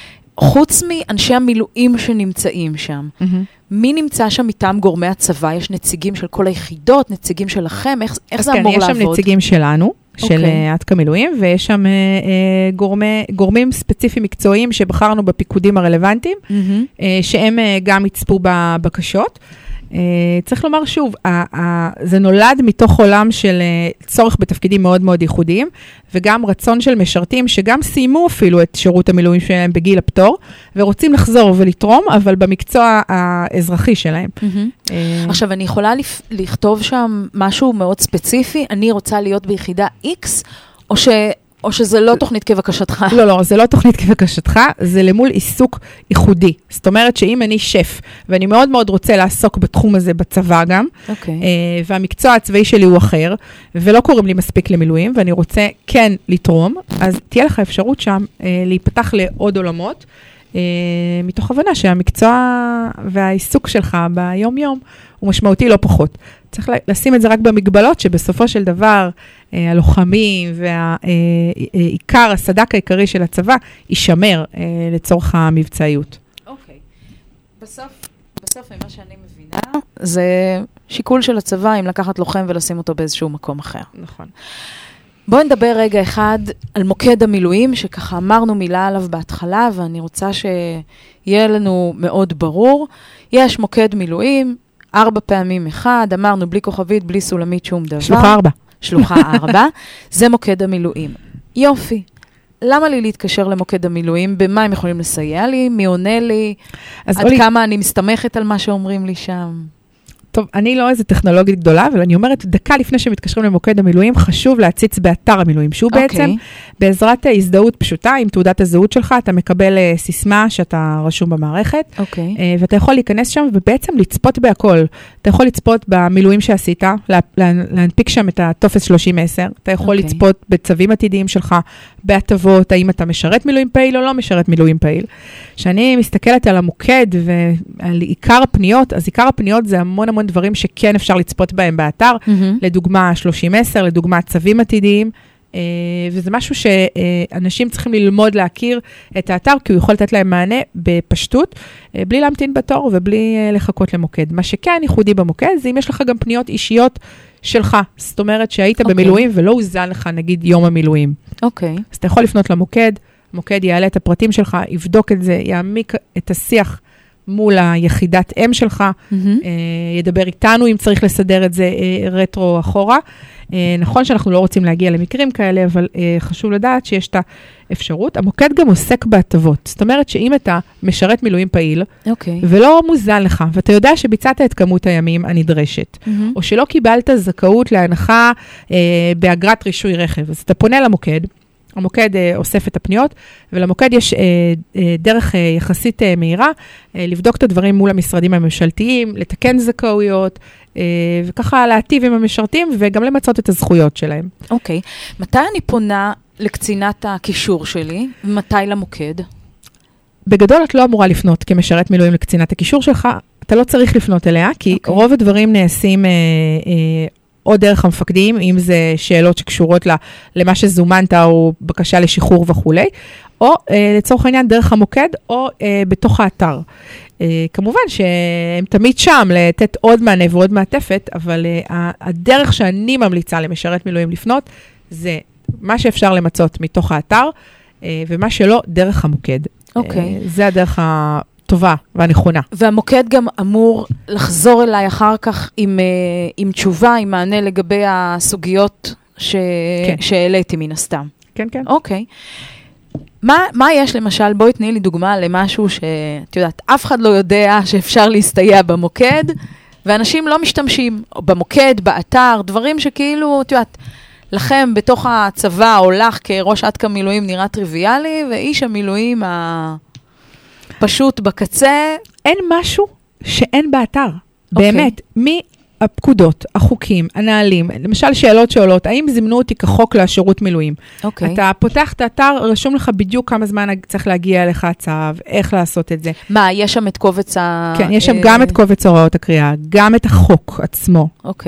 חוץ מאנשי המילואים שנמצאים שם, mm-hmm. מי נמצא שם מטעם גורמי הצבא? יש נציגים של כל היחידות, נציגים שלכם, איך, איך זה אמור לעבוד? יש שם נציגים שלנו, של okay. עתקה מילואים, ויש שם אה, אה, גורמי, גורמים ספציפיים מקצועיים שבחרנו בפיקודים הרלוונטיים, mm-hmm. אה, שהם אה, גם יצפו בבקשות. Uh, צריך לומר שוב, uh, uh, זה נולד מתוך עולם של uh, צורך בתפקידים מאוד מאוד ייחודיים, וגם רצון של משרתים שגם סיימו אפילו את שירות המילואים שלהם בגיל הפטור, ורוצים לחזור ולתרום, אבל במקצוע האזרחי שלהם. Mm-hmm. Uh, עכשיו, אני יכולה לפ- לכתוב שם משהו מאוד ספציפי, אני רוצה להיות ביחידה X, או ש... או שזה לא תוכנית כבקשתך? לא, לא, זה לא תוכנית כבקשתך, זה למול עיסוק ייחודי. זאת אומרת שאם אני שף, ואני מאוד מאוד רוצה לעסוק בתחום הזה בצבא גם, okay. והמקצוע הצבאי שלי הוא אחר, ולא קוראים לי מספיק למילואים, ואני רוצה כן לתרום, אז תהיה לך אפשרות שם להיפתח לעוד עולמות, מתוך הבנה שהמקצוע והעיסוק שלך ביום-יום הוא משמעותי לא פחות. צריך לשים את זה רק במגבלות, שבסופו של דבר הלוחמים והעיקר, הסדק העיקרי של הצבא, יישמר לצורך המבצעיות. אוקיי. בסוף, בסוף, מה שאני מבינה, זה שיקול של הצבא, אם לקחת לוחם ולשים אותו באיזשהו מקום אחר. נכון. בואי נדבר רגע אחד על מוקד המילואים, שככה אמרנו מילה עליו בהתחלה, ואני רוצה שיהיה לנו מאוד ברור. יש מוקד מילואים, ארבע פעמים אחד, אמרנו בלי כוכבית, בלי סולמית, שום דבר. שלוחה ארבע. שלוחה ארבע, זה מוקד המילואים. יופי. למה לי להתקשר למוקד המילואים? במה הם יכולים לסייע לי? מי עונה לי? עד אולי... כמה אני מסתמכת על מה שאומרים לי שם? טוב, אני לא איזה טכנולוגית גדולה, אבל אני אומרת, דקה לפני שמתקשרים למוקד המילואים, חשוב להציץ באתר המילואים, שהוא okay. בעצם בעזרת הזדהות פשוטה, עם תעודת הזהות שלך, אתה מקבל uh, סיסמה שאתה רשום במערכת, okay. uh, ואתה יכול להיכנס שם ובעצם לצפות בהכל. אתה יכול לצפות במילואים שעשית, לה, לה, להנפיק שם את הטופס שלושים עשר, אתה יכול okay. לצפות בצווים עתידיים שלך, בהטבות, האם אתה משרת מילואים פעיל או לא משרת מילואים פעיל. כשאני מסתכלת על המוקד ועל עיקר הפניות, אז עיקר הפניות זה המון המון דברים שכן אפשר לצפות בהם באתר, mm-hmm. לדוגמה שלושים עשר, לדוגמה צווים עתידיים, וזה משהו שאנשים צריכים ללמוד להכיר את האתר, כי הוא יכול לתת להם מענה בפשטות, בלי להמתין בתור ובלי לחכות למוקד. מה שכן ייחודי במוקד, זה אם יש לך גם פניות אישיות שלך. זאת אומרת שהיית okay. במילואים ולא הוזן לך, נגיד, יום המילואים. אוקיי. Okay. אז אתה יכול לפנות למוקד, המוקד יעלה את הפרטים שלך, יבדוק את זה, יעמיק את השיח מול היחידת אם שלך, mm-hmm. ידבר איתנו אם צריך לסדר את זה רטרו אחורה. נכון שאנחנו לא רוצים להגיע למקרים כאלה, אבל חשוב לדעת שיש את האפשרות. המוקד גם עוסק בהטבות. זאת אומרת שאם אתה משרת מילואים פעיל, okay. ולא מוזן לך, ואתה יודע שביצעת את כמות הימים הנדרשת, mm-hmm. או שלא קיבלת זכאות להנחה באגרת רישוי רכב, אז אתה פונה למוקד, המוקד אה, אוסף את הפניות, ולמוקד יש אה, אה, דרך אה, יחסית אה, מהירה, אה, לבדוק את הדברים מול המשרדים הממשלתיים, לתקן זכאויות, אה, וככה להטיב עם המשרתים, וגם למצות את הזכויות שלהם. אוקיי. מתי אני פונה לקצינת הקישור שלי, ומתי למוקד? בגדול את לא אמורה לפנות כמשרת מילואים לקצינת הקישור שלך, אתה לא צריך לפנות אליה, כי אוקיי. רוב הדברים נעשים... אה, אה, או דרך המפקדים, אם זה שאלות שקשורות למה שזומנת, או בקשה לשחרור וכו', או אה, לצורך העניין דרך המוקד, או אה, בתוך האתר. אה, כמובן שהם תמיד שם לתת עוד מענה ועוד מעטפת, אבל אה, הדרך שאני ממליצה למשרת מילואים לפנות, זה מה שאפשר למצות מתוך האתר, אה, ומה שלא דרך המוקד. אוקיי. אה, זה הדרך ה... טובה והנכונה. והמוקד גם אמור לחזור אליי אחר כך עם, עם תשובה, עם מענה לגבי הסוגיות ש... כן. שהעליתי מן הסתם. כן, כן. אוקיי. מה, מה יש למשל, בואי תני לי דוגמה למשהו שאת יודעת, אף אחד לא יודע שאפשר להסתייע במוקד, ואנשים לא משתמשים במוקד, באתר, דברים שכאילו, את יודעת, לכם בתוך הצבא או לך כראש עתק המילואים נראה טריוויאלי, ואיש המילואים ה... פשוט בקצה. אין משהו שאין באתר. Okay. באמת, מהפקודות, החוקים, הנהלים, למשל שאלות שעולות, האם זימנו אותי כחוק לשירות מילואים? Okay. אתה פותח את האתר, רשום לך בדיוק כמה זמן צריך להגיע אליך הצו, איך לעשות את זה. מה, יש שם את קובץ ה... כן, יש שם גם את קובץ הוראות הקריאה, גם את החוק עצמו. Okay.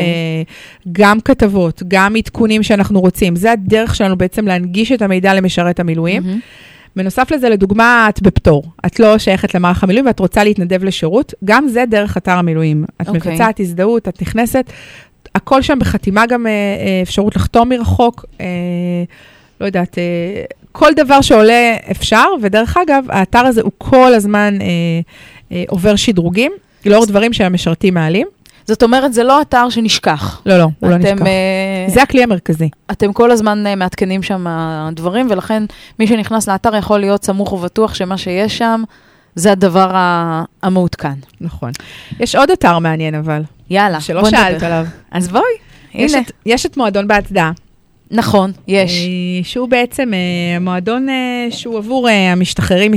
גם כתבות, גם עדכונים שאנחנו רוצים. זה הדרך שלנו בעצם להנגיש את המידע למשרת המילואים. Mm-hmm. בנוסף לזה, לדוגמה, את בפטור. את לא שייכת למערך המילואים, ואת רוצה להתנדב לשירות. גם זה דרך אתר המילואים. את okay. מבצעת, הזדהות, את נכנסת. הכל שם בחתימה גם אפשרות לחתום מרחוק. לא יודעת, כל דבר שעולה אפשר, ודרך אגב, האתר הזה הוא כל הזמן עובר שדרוגים, לאור דברים שהמשרתים מעלים. זאת אומרת, זה לא אתר שנשכח. לא, לא, הוא לא נשכח. זה הכלי המרכזי. אתם כל הזמן מעדכנים שם דברים, ולכן מי שנכנס לאתר יכול להיות סמוך ובטוח שמה שיש שם, זה הדבר המעודכן. נכון. יש עוד אתר מעניין, אבל. יאללה, שלא שאלת עליו. אז בואי, הנה. יש את מועדון בהצדעה. נכון, יש. שהוא בעצם מועדון שהוא עבור המשתחררים,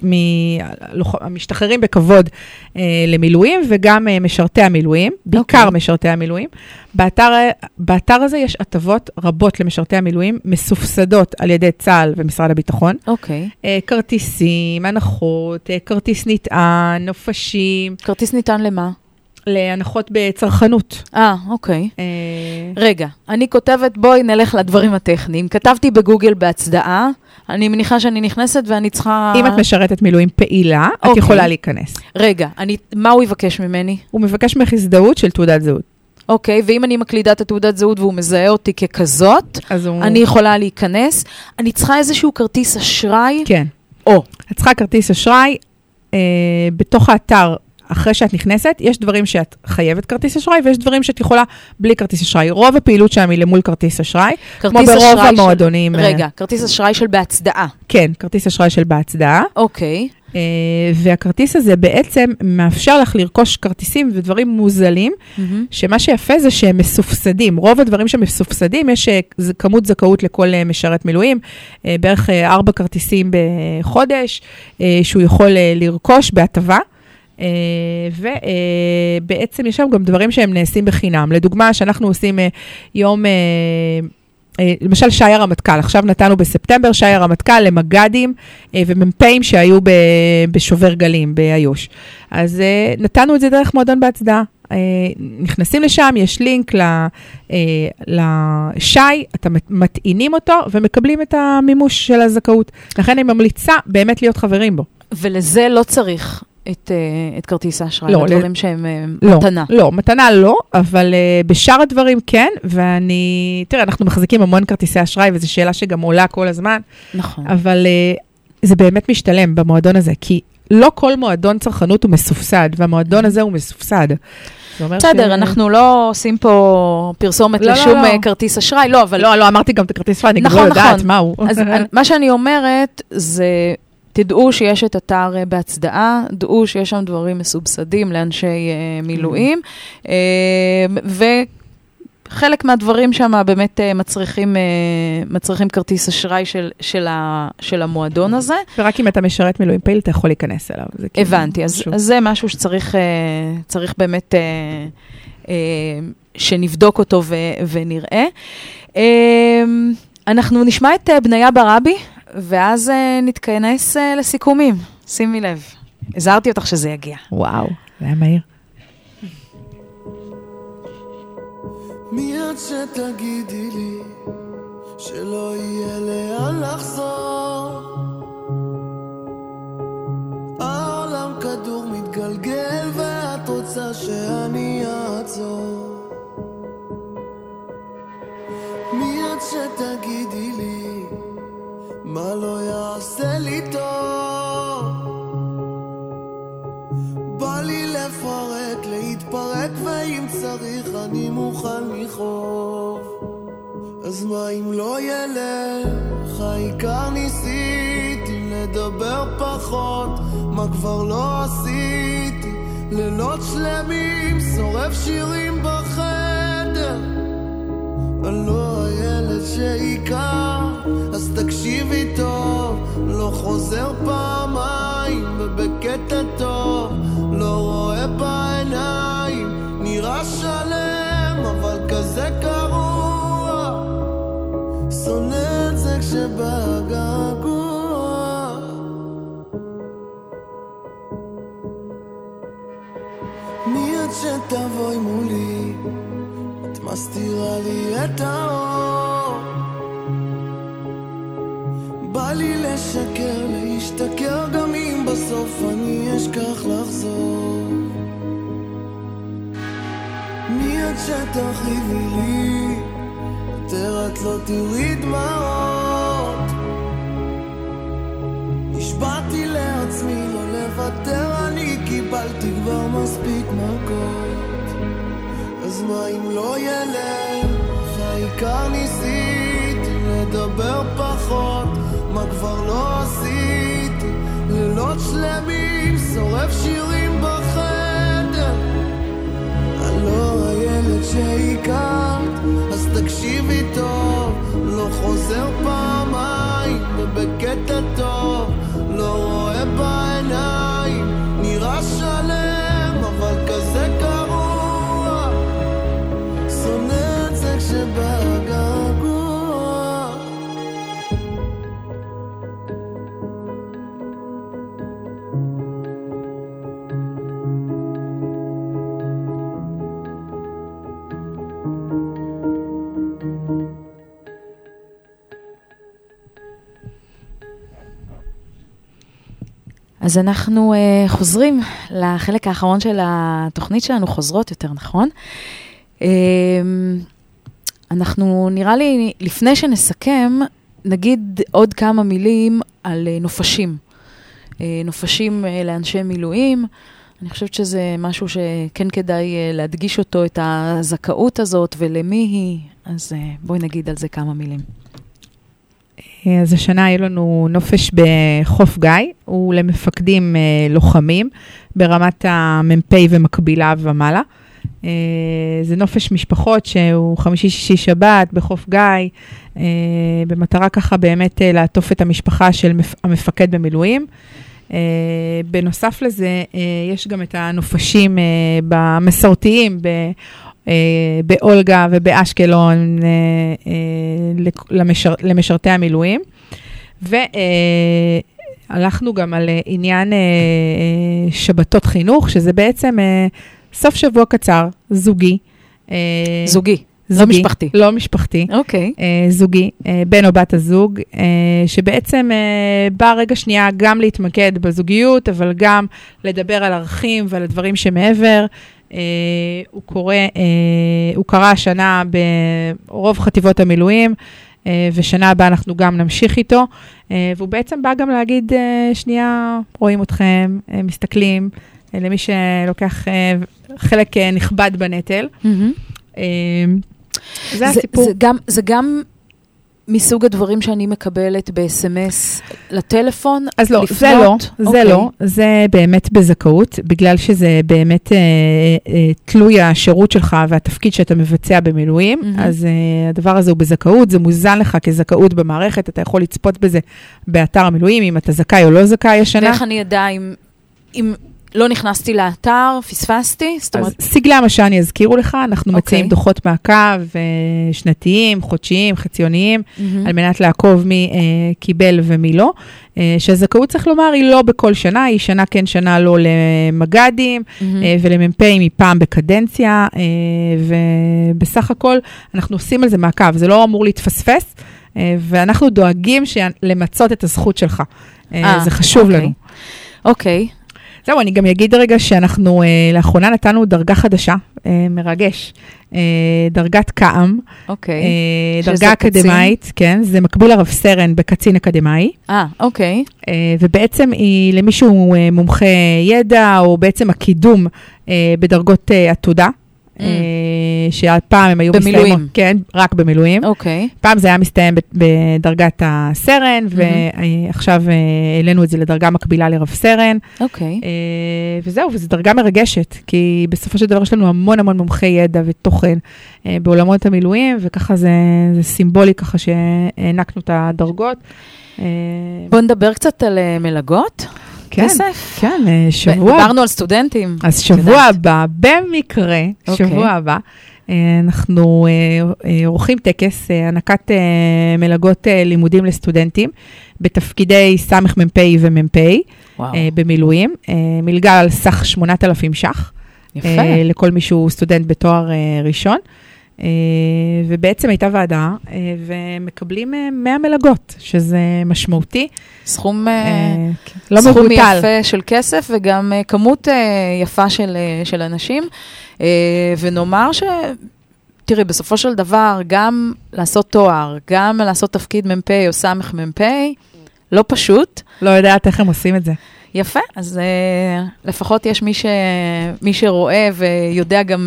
המשתחררים בכבוד למילואים, וגם משרתי המילואים, בעיקר משרתי המילואים. באתר הזה יש הטבות רבות למשרתי המילואים, מסופסדות על ידי צה"ל ומשרד הביטחון. אוקיי. כרטיסים, הנחות, כרטיס נטען, נופשים. כרטיס נטען למה? להנחות בצרכנות. אה, אוקיי. רגע, אני כותבת, בואי נלך לדברים הטכניים. כתבתי בגוגל בהצדעה, אני מניחה שאני נכנסת ואני צריכה... אם את משרתת מילואים פעילה, את יכולה להיכנס. רגע, מה הוא יבקש ממני? הוא מבקש ממך הזדהות של תעודת זהות. אוקיי, ואם אני מקלידה את התעודת זהות והוא מזהה אותי ככזאת, אני יכולה להיכנס. אני צריכה איזשהו כרטיס אשראי? כן. או. את צריכה כרטיס אשראי בתוך האתר, אחרי שאת נכנסת, יש דברים שאת חייבת כרטיס אשראי, ויש דברים שאת יכולה בלי כרטיס אשראי. רוב הפעילות שם היא למול כרטיס אשראי, כמו ברוב המועדונים. רגע, כרטיס אשראי של בהצדעה. כן, כרטיס אשראי של בהצדעה. אוקיי. והכרטיס הזה בעצם מאפשר לך לרכוש כרטיסים ודברים מוזלים, שמה שיפה זה שהם מסופסדים. רוב הדברים שמסופסדים, יש כמות זכאות לכל משרת מילואים, בערך ארבע כרטיסים בחודש, שהוא יכול לרכוש בהטבה. ובעצם יש שם גם דברים שהם נעשים בחינם. לדוגמה, שאנחנו עושים יום, למשל שי הרמטכ"ל, עכשיו נתנו בספטמבר שי הרמטכ"ל למג"דים ומ"פים שהיו בשובר גלים באיו"ש. אז נתנו את זה דרך מועדון בהצדעה. נכנסים לשם, יש לינק לשי, אתה מטעינים אותו ומקבלים את המימוש של הזכאות. לכן אני ממליצה באמת להיות חברים בו. ולזה לא צריך את, את כרטיס האשראי, לא, לדברים ל... שהם לא, מתנה. לא, מתנה לא, אבל uh, בשאר הדברים כן, ואני, תראה, אנחנו מחזיקים המון כרטיסי אשראי, וזו שאלה שגם עולה כל הזמן. נכון. אבל uh, זה באמת משתלם במועדון הזה, כי לא כל מועדון צרכנות הוא מסופסד, והמועדון הזה הוא מסופסד. בסדר, ש... אנחנו לא עושים פה פרסומת לא, לשום לא, לא. כרטיס אשראי, לא, אבל... לא, לא, אמרתי גם את הכרטיס אשראי, אני נכון, גם לא נכון. יודעת מה הוא. אז מה שאני אומרת זה... תדעו שיש את אתר בהצדעה, דעו שיש שם דברים מסובסדים לאנשי uh, מילואים, uh, וחלק מהדברים שם באמת uh, מצריכים, uh, מצריכים כרטיס אשראי של, של, ה, של המועדון הזה. ורק אם אתה משרת מילואים פעיל, אתה יכול להיכנס אליו. זה הבנתי, אז, אז זה משהו שצריך uh, צריך באמת uh, uh, שנבדוק אותו ו, ונראה. Uh, אנחנו נשמע את uh, בניה ברבי, ואז uh, נתכנס uh, לסיכומים. שימי לב. הזהרתי אותך שזה יגיע. וואו, זה היה מהיר. מיד שתגידי לי שלא יהיה לאן לחזור, העולם כדור מתגלגל ואת רוצה שאני אעצור. מיד שתגידי לי מה לא יעשה לי טוב, בא לי לפרק, להתפרק, ואם צריך אני מוכן לחוב. אז מה אם לא ילך, העיקר ניסיתי לדבר פחות, מה כבר לא עשיתי, לילות שלמים שורף שירים בחדר. אני לא הילד שעיקר, אז תקשיבי טוב, לא חוזר פעמיים ובקטע טוב, לא רואה בעיניים, נראה שלם אבל כזה קרוע, שונא את זה כשבא געגוע. מיד שתבואי מולי את מסתירה לי את האור, בא לי לשקר, להשתכר, גם אם בסוף אני אשכח לחזור. מיד שתרחיבי לי יותר את לא תראי דמעות, נשבעתי לעצמי לא לוותר, אני קיבלתי כבר מספיק מכות. אז מה אם לא ילך, העיקר ניסיתי לדבר פחות, מה כבר לא עשיתי, לילות שלמים שורף שירים בחדר. אני לא הילד שהכרת, אז תקשיבי טוב, לא חוזר פעמיים ובקטע טוב, לא רואה בעיניים, נראה שלם אבל כזה קרוע, שונא את זה כשבא געגוע. אז אנחנו uh, חוזרים לחלק האחרון של התוכנית שלנו, חוזרות יותר נכון. Uh, אנחנו נראה לי, לפני שנסכם, נגיד עוד כמה מילים על uh, נופשים. Uh, נופשים uh, לאנשי מילואים. אני חושבת שזה משהו שכן כדאי uh, להדגיש אותו, את הזכאות הזאת ולמי היא. אז uh, בואי נגיד על זה כמה מילים. אז השנה היה לנו נופש בחוף גיא, הוא למפקדים אה, לוחמים, ברמת המ"פ ומקבילה ומעלה. אה, זה נופש משפחות שהוא חמישי, שישי, שבת בחוף גיא, אה, במטרה ככה באמת אה, לעטוף את המשפחה של מפ, המפקד במילואים. אה, בנוסף לזה, אה, יש גם את הנופשים אה, במסורתיים, ב... באולגה ובאשקלון למשרתי המילואים. והלכנו גם על עניין שבתות חינוך, שזה בעצם סוף שבוע קצר, זוגי. זוגי. זוגי, לא משפחתי. לא משפחתי. אוקיי. Uh, זוגי, uh, בן או בת הזוג, uh, שבעצם uh, בא רגע שנייה גם להתמקד בזוגיות, אבל גם לדבר על ערכים ועל הדברים שמעבר. Uh, הוא קורא, uh, הוא קרא השנה ברוב חטיבות המילואים, uh, ושנה הבאה אנחנו גם נמשיך איתו, uh, והוא בעצם בא גם להגיד, uh, שנייה, רואים אתכם, uh, מסתכלים, uh, למי שלוקח uh, חלק uh, נכבד בנטל. Mm-hmm. Uh, זה, זה הסיפור. זה גם, זה גם מסוג הדברים שאני מקבלת ב-אס אם אס לטלפון, אז לא, לפנות. זה לא, זה אוקיי. לא, זה באמת בזכאות, בגלל שזה באמת אה, אה, תלוי השירות שלך והתפקיד שאתה מבצע במילואים, mm-hmm. אז אה, הדבר הזה הוא בזכאות, זה מוזן לך כזכאות במערכת, אתה יכול לצפות בזה באתר המילואים, אם אתה זכאי או לא זכאי השנה. ואיך אני ידע אם... אם לא נכנסתי לאתר, פספסתי, זאת אומרת... אז סגלי המשן יזכירו לך, אנחנו אוקיי. מציעים דוחות מעקב שנתיים, חודשיים, חציוניים, Mm-hmm. על מנת לעקוב מי אה, קיבל ומי לא. אה, שהזכאות צריך לומר, היא לא בכל שנה, היא שנה כן, שנה לא למגדים, Mm-hmm. אה, ולמ"פים היא פעם בקדנציה, אה, ובסך הכל אנחנו עושים על זה מעקב, זה לא אמור להתפספס, אה, ואנחנו דואגים למצות את הזכות שלך. אה, זה חשוב אוקיי. לנו. אוקיי. זהו, אני גם אגיד רגע שאנחנו אה, לאחרונה נתנו דרגה חדשה, אה, מרגש, אה, דרגת קאם, אוקיי. אה, שזה דרגה אקדמאית, קצין? כן, זה מקביל לרב סרן בקצין אקדמאי. אה, אוקיי. אה, ובעצם היא למישהו אה, מומחה ידע, או בעצם הקידום אה, בדרגות אה, עתודה, Mm. שהפעם הם היו במילואים. מסתיימות, כן, רק במילואים. אוקיי. פעם זה היה מסתיים בדרגת הסרן, ועכשיו העלינו את זה לדרגה מקבילה לרב סרן. אוקיי. וזהו, וזו דרגה מרגשת, כי בסופו של דבר יש לנו המון המון מומחי ידע ותוכן בעולמות המילואים, וככה זה, זה סימבולי ככה שהענקנו את הדרגות. בוא נדבר קצת על מלגות. כן, כסף? כן, שבוע... דיברנו על סטודנטים. אז שבוע הבא, במקרה, שבוע הבא, אנחנו עורכים טקס, הענקת מלגות לימודים לסטודנטים, בתפקידי סמך מ"פ ומ"פ, במילואים, מלגה על סך שמונת אלפים ש"ח, לכל מישהו סטודנט בתואר ראשון, ובעצם הייתה ועדה, ומקבלים מאה מלגות, שזה משמעותי. סכום, לא סכום מבוטל. יפה של כסף, וגם כמות יפה של, של אנשים, ונאמר ש... תראי, בסופו של דבר, גם לעשות תואר, גם לעשות תפקיד מ"פ או סמך מ"פ, לא פשוט. לא יודעת איך הם עושים את זה. יפה, אז לפחות יש מי, ש... מי שרואה ויודע גם...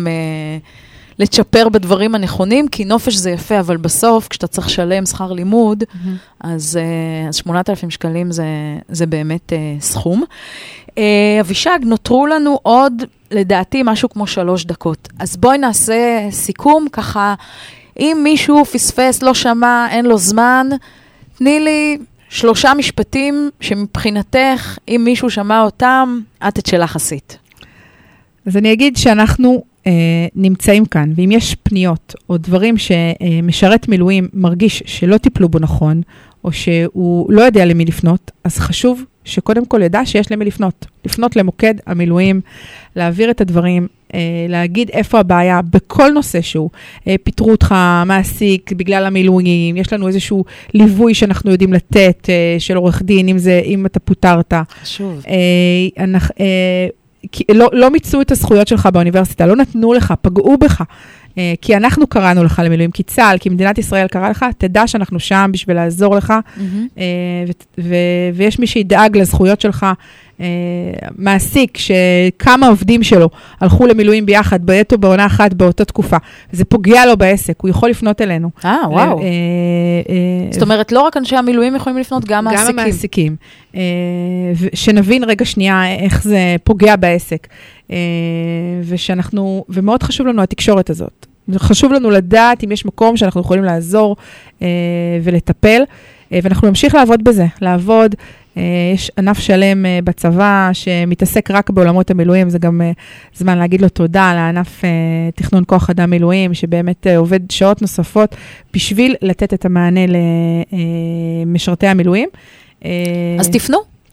לצ'פר בדברים הנכונים, כי נופש זה יפה, אבל בסוף, כשאתה צריך לשלם שכר לימוד, mm-hmm. אז, אז שמונת אלפים שקלים זה, זה באמת uh, סכום. Uh, אבישג, נותרו לנו עוד, לדעתי, משהו כמו שלוש דקות. אז בואי נעשה סיכום, ככה, אם מישהו פספס, לא שמע, אין לו זמן, תני לי שלושה משפטים שמבחינתך, אם מישהו שמע אותם, את את שלך עשית. אז אני אגיד שאנחנו אה, נמצאים כאן, ואם יש פניות או דברים שמשרת מילואים מרגיש שלא טיפלו בו נכון, או שהוא לא יודע למי לפנות, אז חשוב שקודם כל ידע שיש למי לפנות. לפנות למוקד המילואים, להעביר את הדברים, אה, להגיד איפה הבעיה בכל נושא שהוא. אה, פיתרו אותך, מעסיק, בגלל המילואים, יש לנו איזשהו ליווי שאנחנו יודעים לתת, אה, של עורך דין, אם, זה, אם אתה פוטרת. חשוב. אה, אנחנו... אה, כי לא, לא מיצו את הזכויות שלך באוניברסיטה, לא נתנו לך, פגעו בך, אה, כי אנחנו קראנו לך למילואים, כי צה"ל, כי מדינת ישראל קרא לך, תדע שאנחנו שם בשביל לעזור לך, mm-hmm. אה, ו- ו- ויש מי שידאג לזכויות שלך, אה, מעסיק שכמה עובדים שלו הלכו למילואים ביחד, בעת או בעונה אחת באותה תקופה, זה פוגע לו בעסק, הוא יכול לפנות אלינו. אה, וואו. אה, אה, זאת אומרת, לא רק אנשי המילואים יכולים לפנות, גם מעסיקים. גם המעסיקים. אה, שנבין רגע שנייה איך זה פוגע בעסק. אה, ושאנחנו, ומאוד חשוב לנו התקשורת הזאת. חשוב לנו לדעת אם יש מקום שאנחנו יכולים לעזור אה, ולטפל, אה, ואנחנו נמשיך לעבוד בזה, לעבוד. אה, יש ענף שלם אה, בצבא שמתעסק רק בעולמות המילואים, זה גם אה, זמן להגיד לו תודה לענף אה, תכנון כוח אדם מילואים, שבאמת אה, עובד שעות נוספות בשביל לתת את המענה למשרתי המילואים. אז תפנו.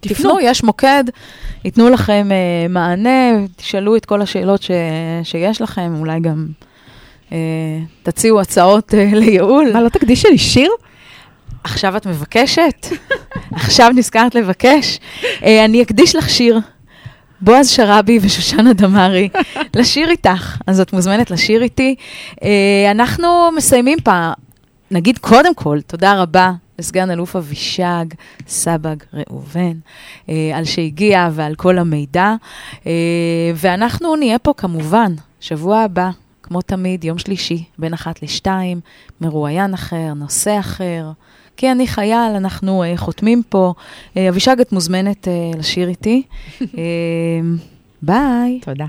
תפנו, יש מוקד, ייתנו לכם uh, מענה, תשאלו את כל השאלות ש, שיש לכם, אולי גם uh, תציעו הצעות uh, לייעול. מה, לא תקדיש לי שיר? עכשיו את מבקשת? עכשיו נזכרת לבקש? Uh, אני אקדיש לך שיר. בועז שרבי ושושנה דמרי, לשיר איתך. אז את מוזמנת לשיר איתי. Uh, אנחנו מסיימים פעם. נגיד קודם כל, תודה רבה לסגן אלוף אבישג סבג ראובן, אה, על שהגיע ועל כל המידע. אה, ואנחנו נהיה פה כמובן, שבוע הבא, כמו תמיד, יום שלישי, בין אחת לשתיים, מרואיין אחר, נושא אחר. כי אני חייל, אנחנו אה, חותמים פה. אה, אבישג, את מוזמנת אה, לשיר איתי. אה, ביי. תודה.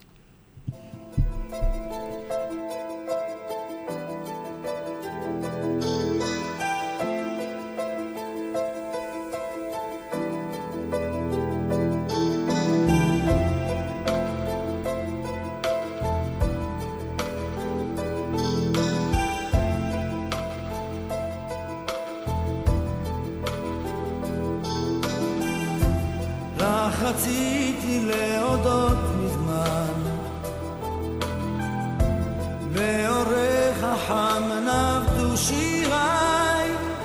רציתי להודות מזמן באורך החם נבדו שיריי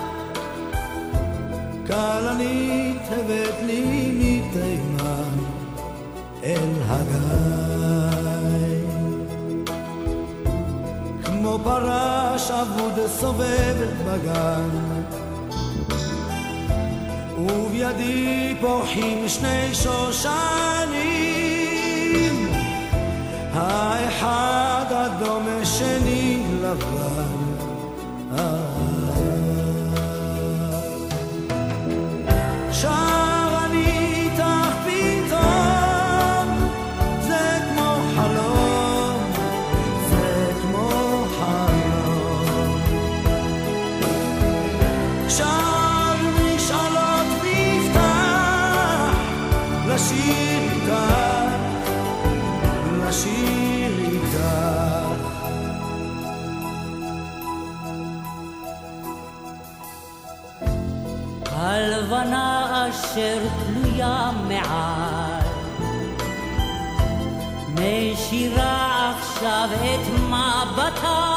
כלנית הבאת לי מתימן אל הגיא כמו פרש אבוד סובבת בגן ובידי פורחים שני שושנים האחד אדום השני לבן שר אני איתך פתאום זה כמו חלום זה כמו חלום שר לשיר איתך, לשיר איתך. הלבנה אשר תלויה מעל משירה עכשיו את מבטה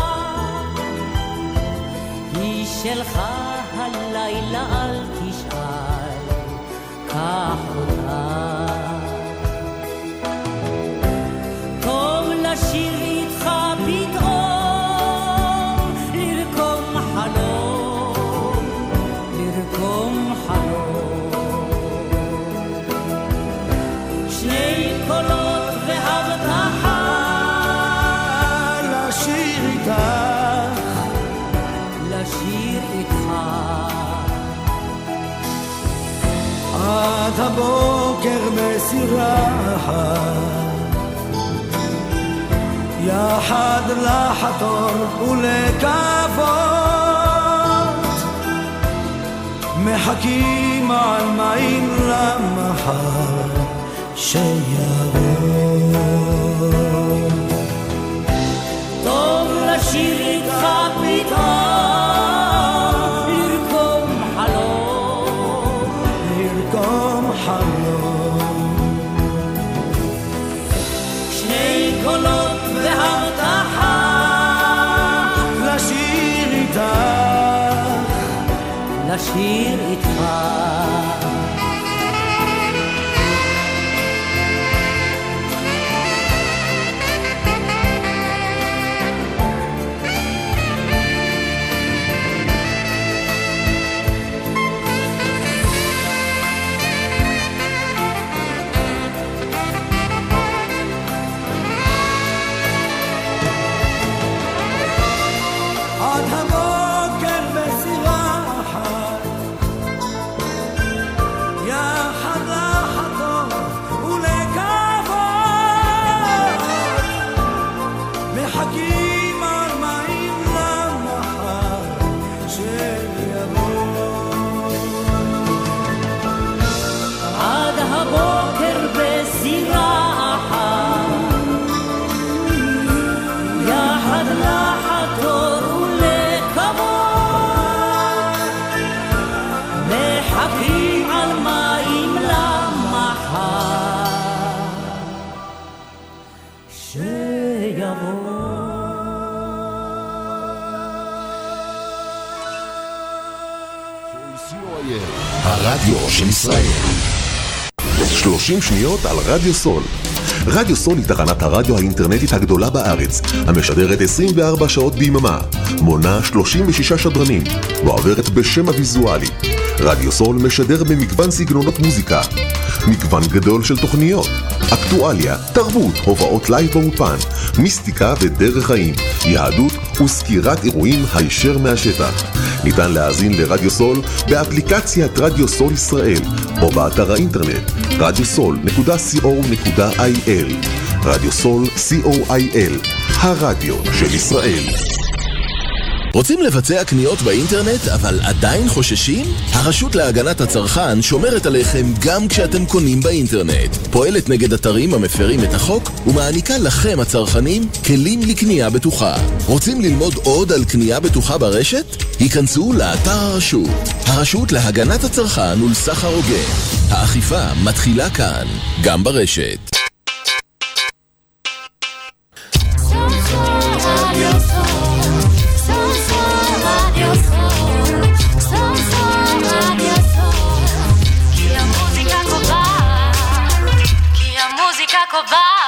היא שלך הלילה אל תשאל קח אותה טוב לשיר איתך פתאום לרקום חלום לרקום חלום שני קולות והבטחה לשיר איתך לשיר איתך עד הבוקר בסירה יחד לחתור ולקוות מחכים על מים למחר שיבוא טוב לשיר איתך פתאום לרקום חלום לרקום חלום שני קולות והבטחה לשיר איתך לשיר איתך עד הבוקר בסירה אחת הרדיו של ישראל. שלושים שניות על רדיו סול. רדיו סול היא תחנת הרדיו האינטרנטית הגדולה בארץ, המשדרת עשרים וארבע שעות ביממה, מונה שלושים ושישה שדרנים, ועוברת בשם הוויזואלי. רדיו סול משדר במגוון סגנונות מוזיקה, מגוון גדול של תוכניות, אקטואליה, תרבות, הובאות לייב באופן, מיסטיקה ודרך חיים, יהדות וסקירת אירועים הישר מהשטח. ניתן להאזין לרדיו סול באפליקציית רדיו סול ישראל או באתר האינטרנט רדיו סול נקודה סי או נקודה איי אל. רדיו סול סי או איי אל, הרדיו של ישראל. רוצים לבצע קניות באינטרנט אבל עדיין חוששים? הרשות להגנת הצרכן שומרת עליכם גם כשאתם קונים באינטרנט. פועלת נגד אתרים המפרים את החוק ומעניקה לכם הצרכנים כלים לקנייה בטוחה. רוצים ללמוד עוד על קנייה בטוחה ברשת? היכנסו לאתר הרשות. הרשות להגנת הצרכן ולסחר הוגן. האכיפה מתחילה כאן, גם ברשת. Cobalt.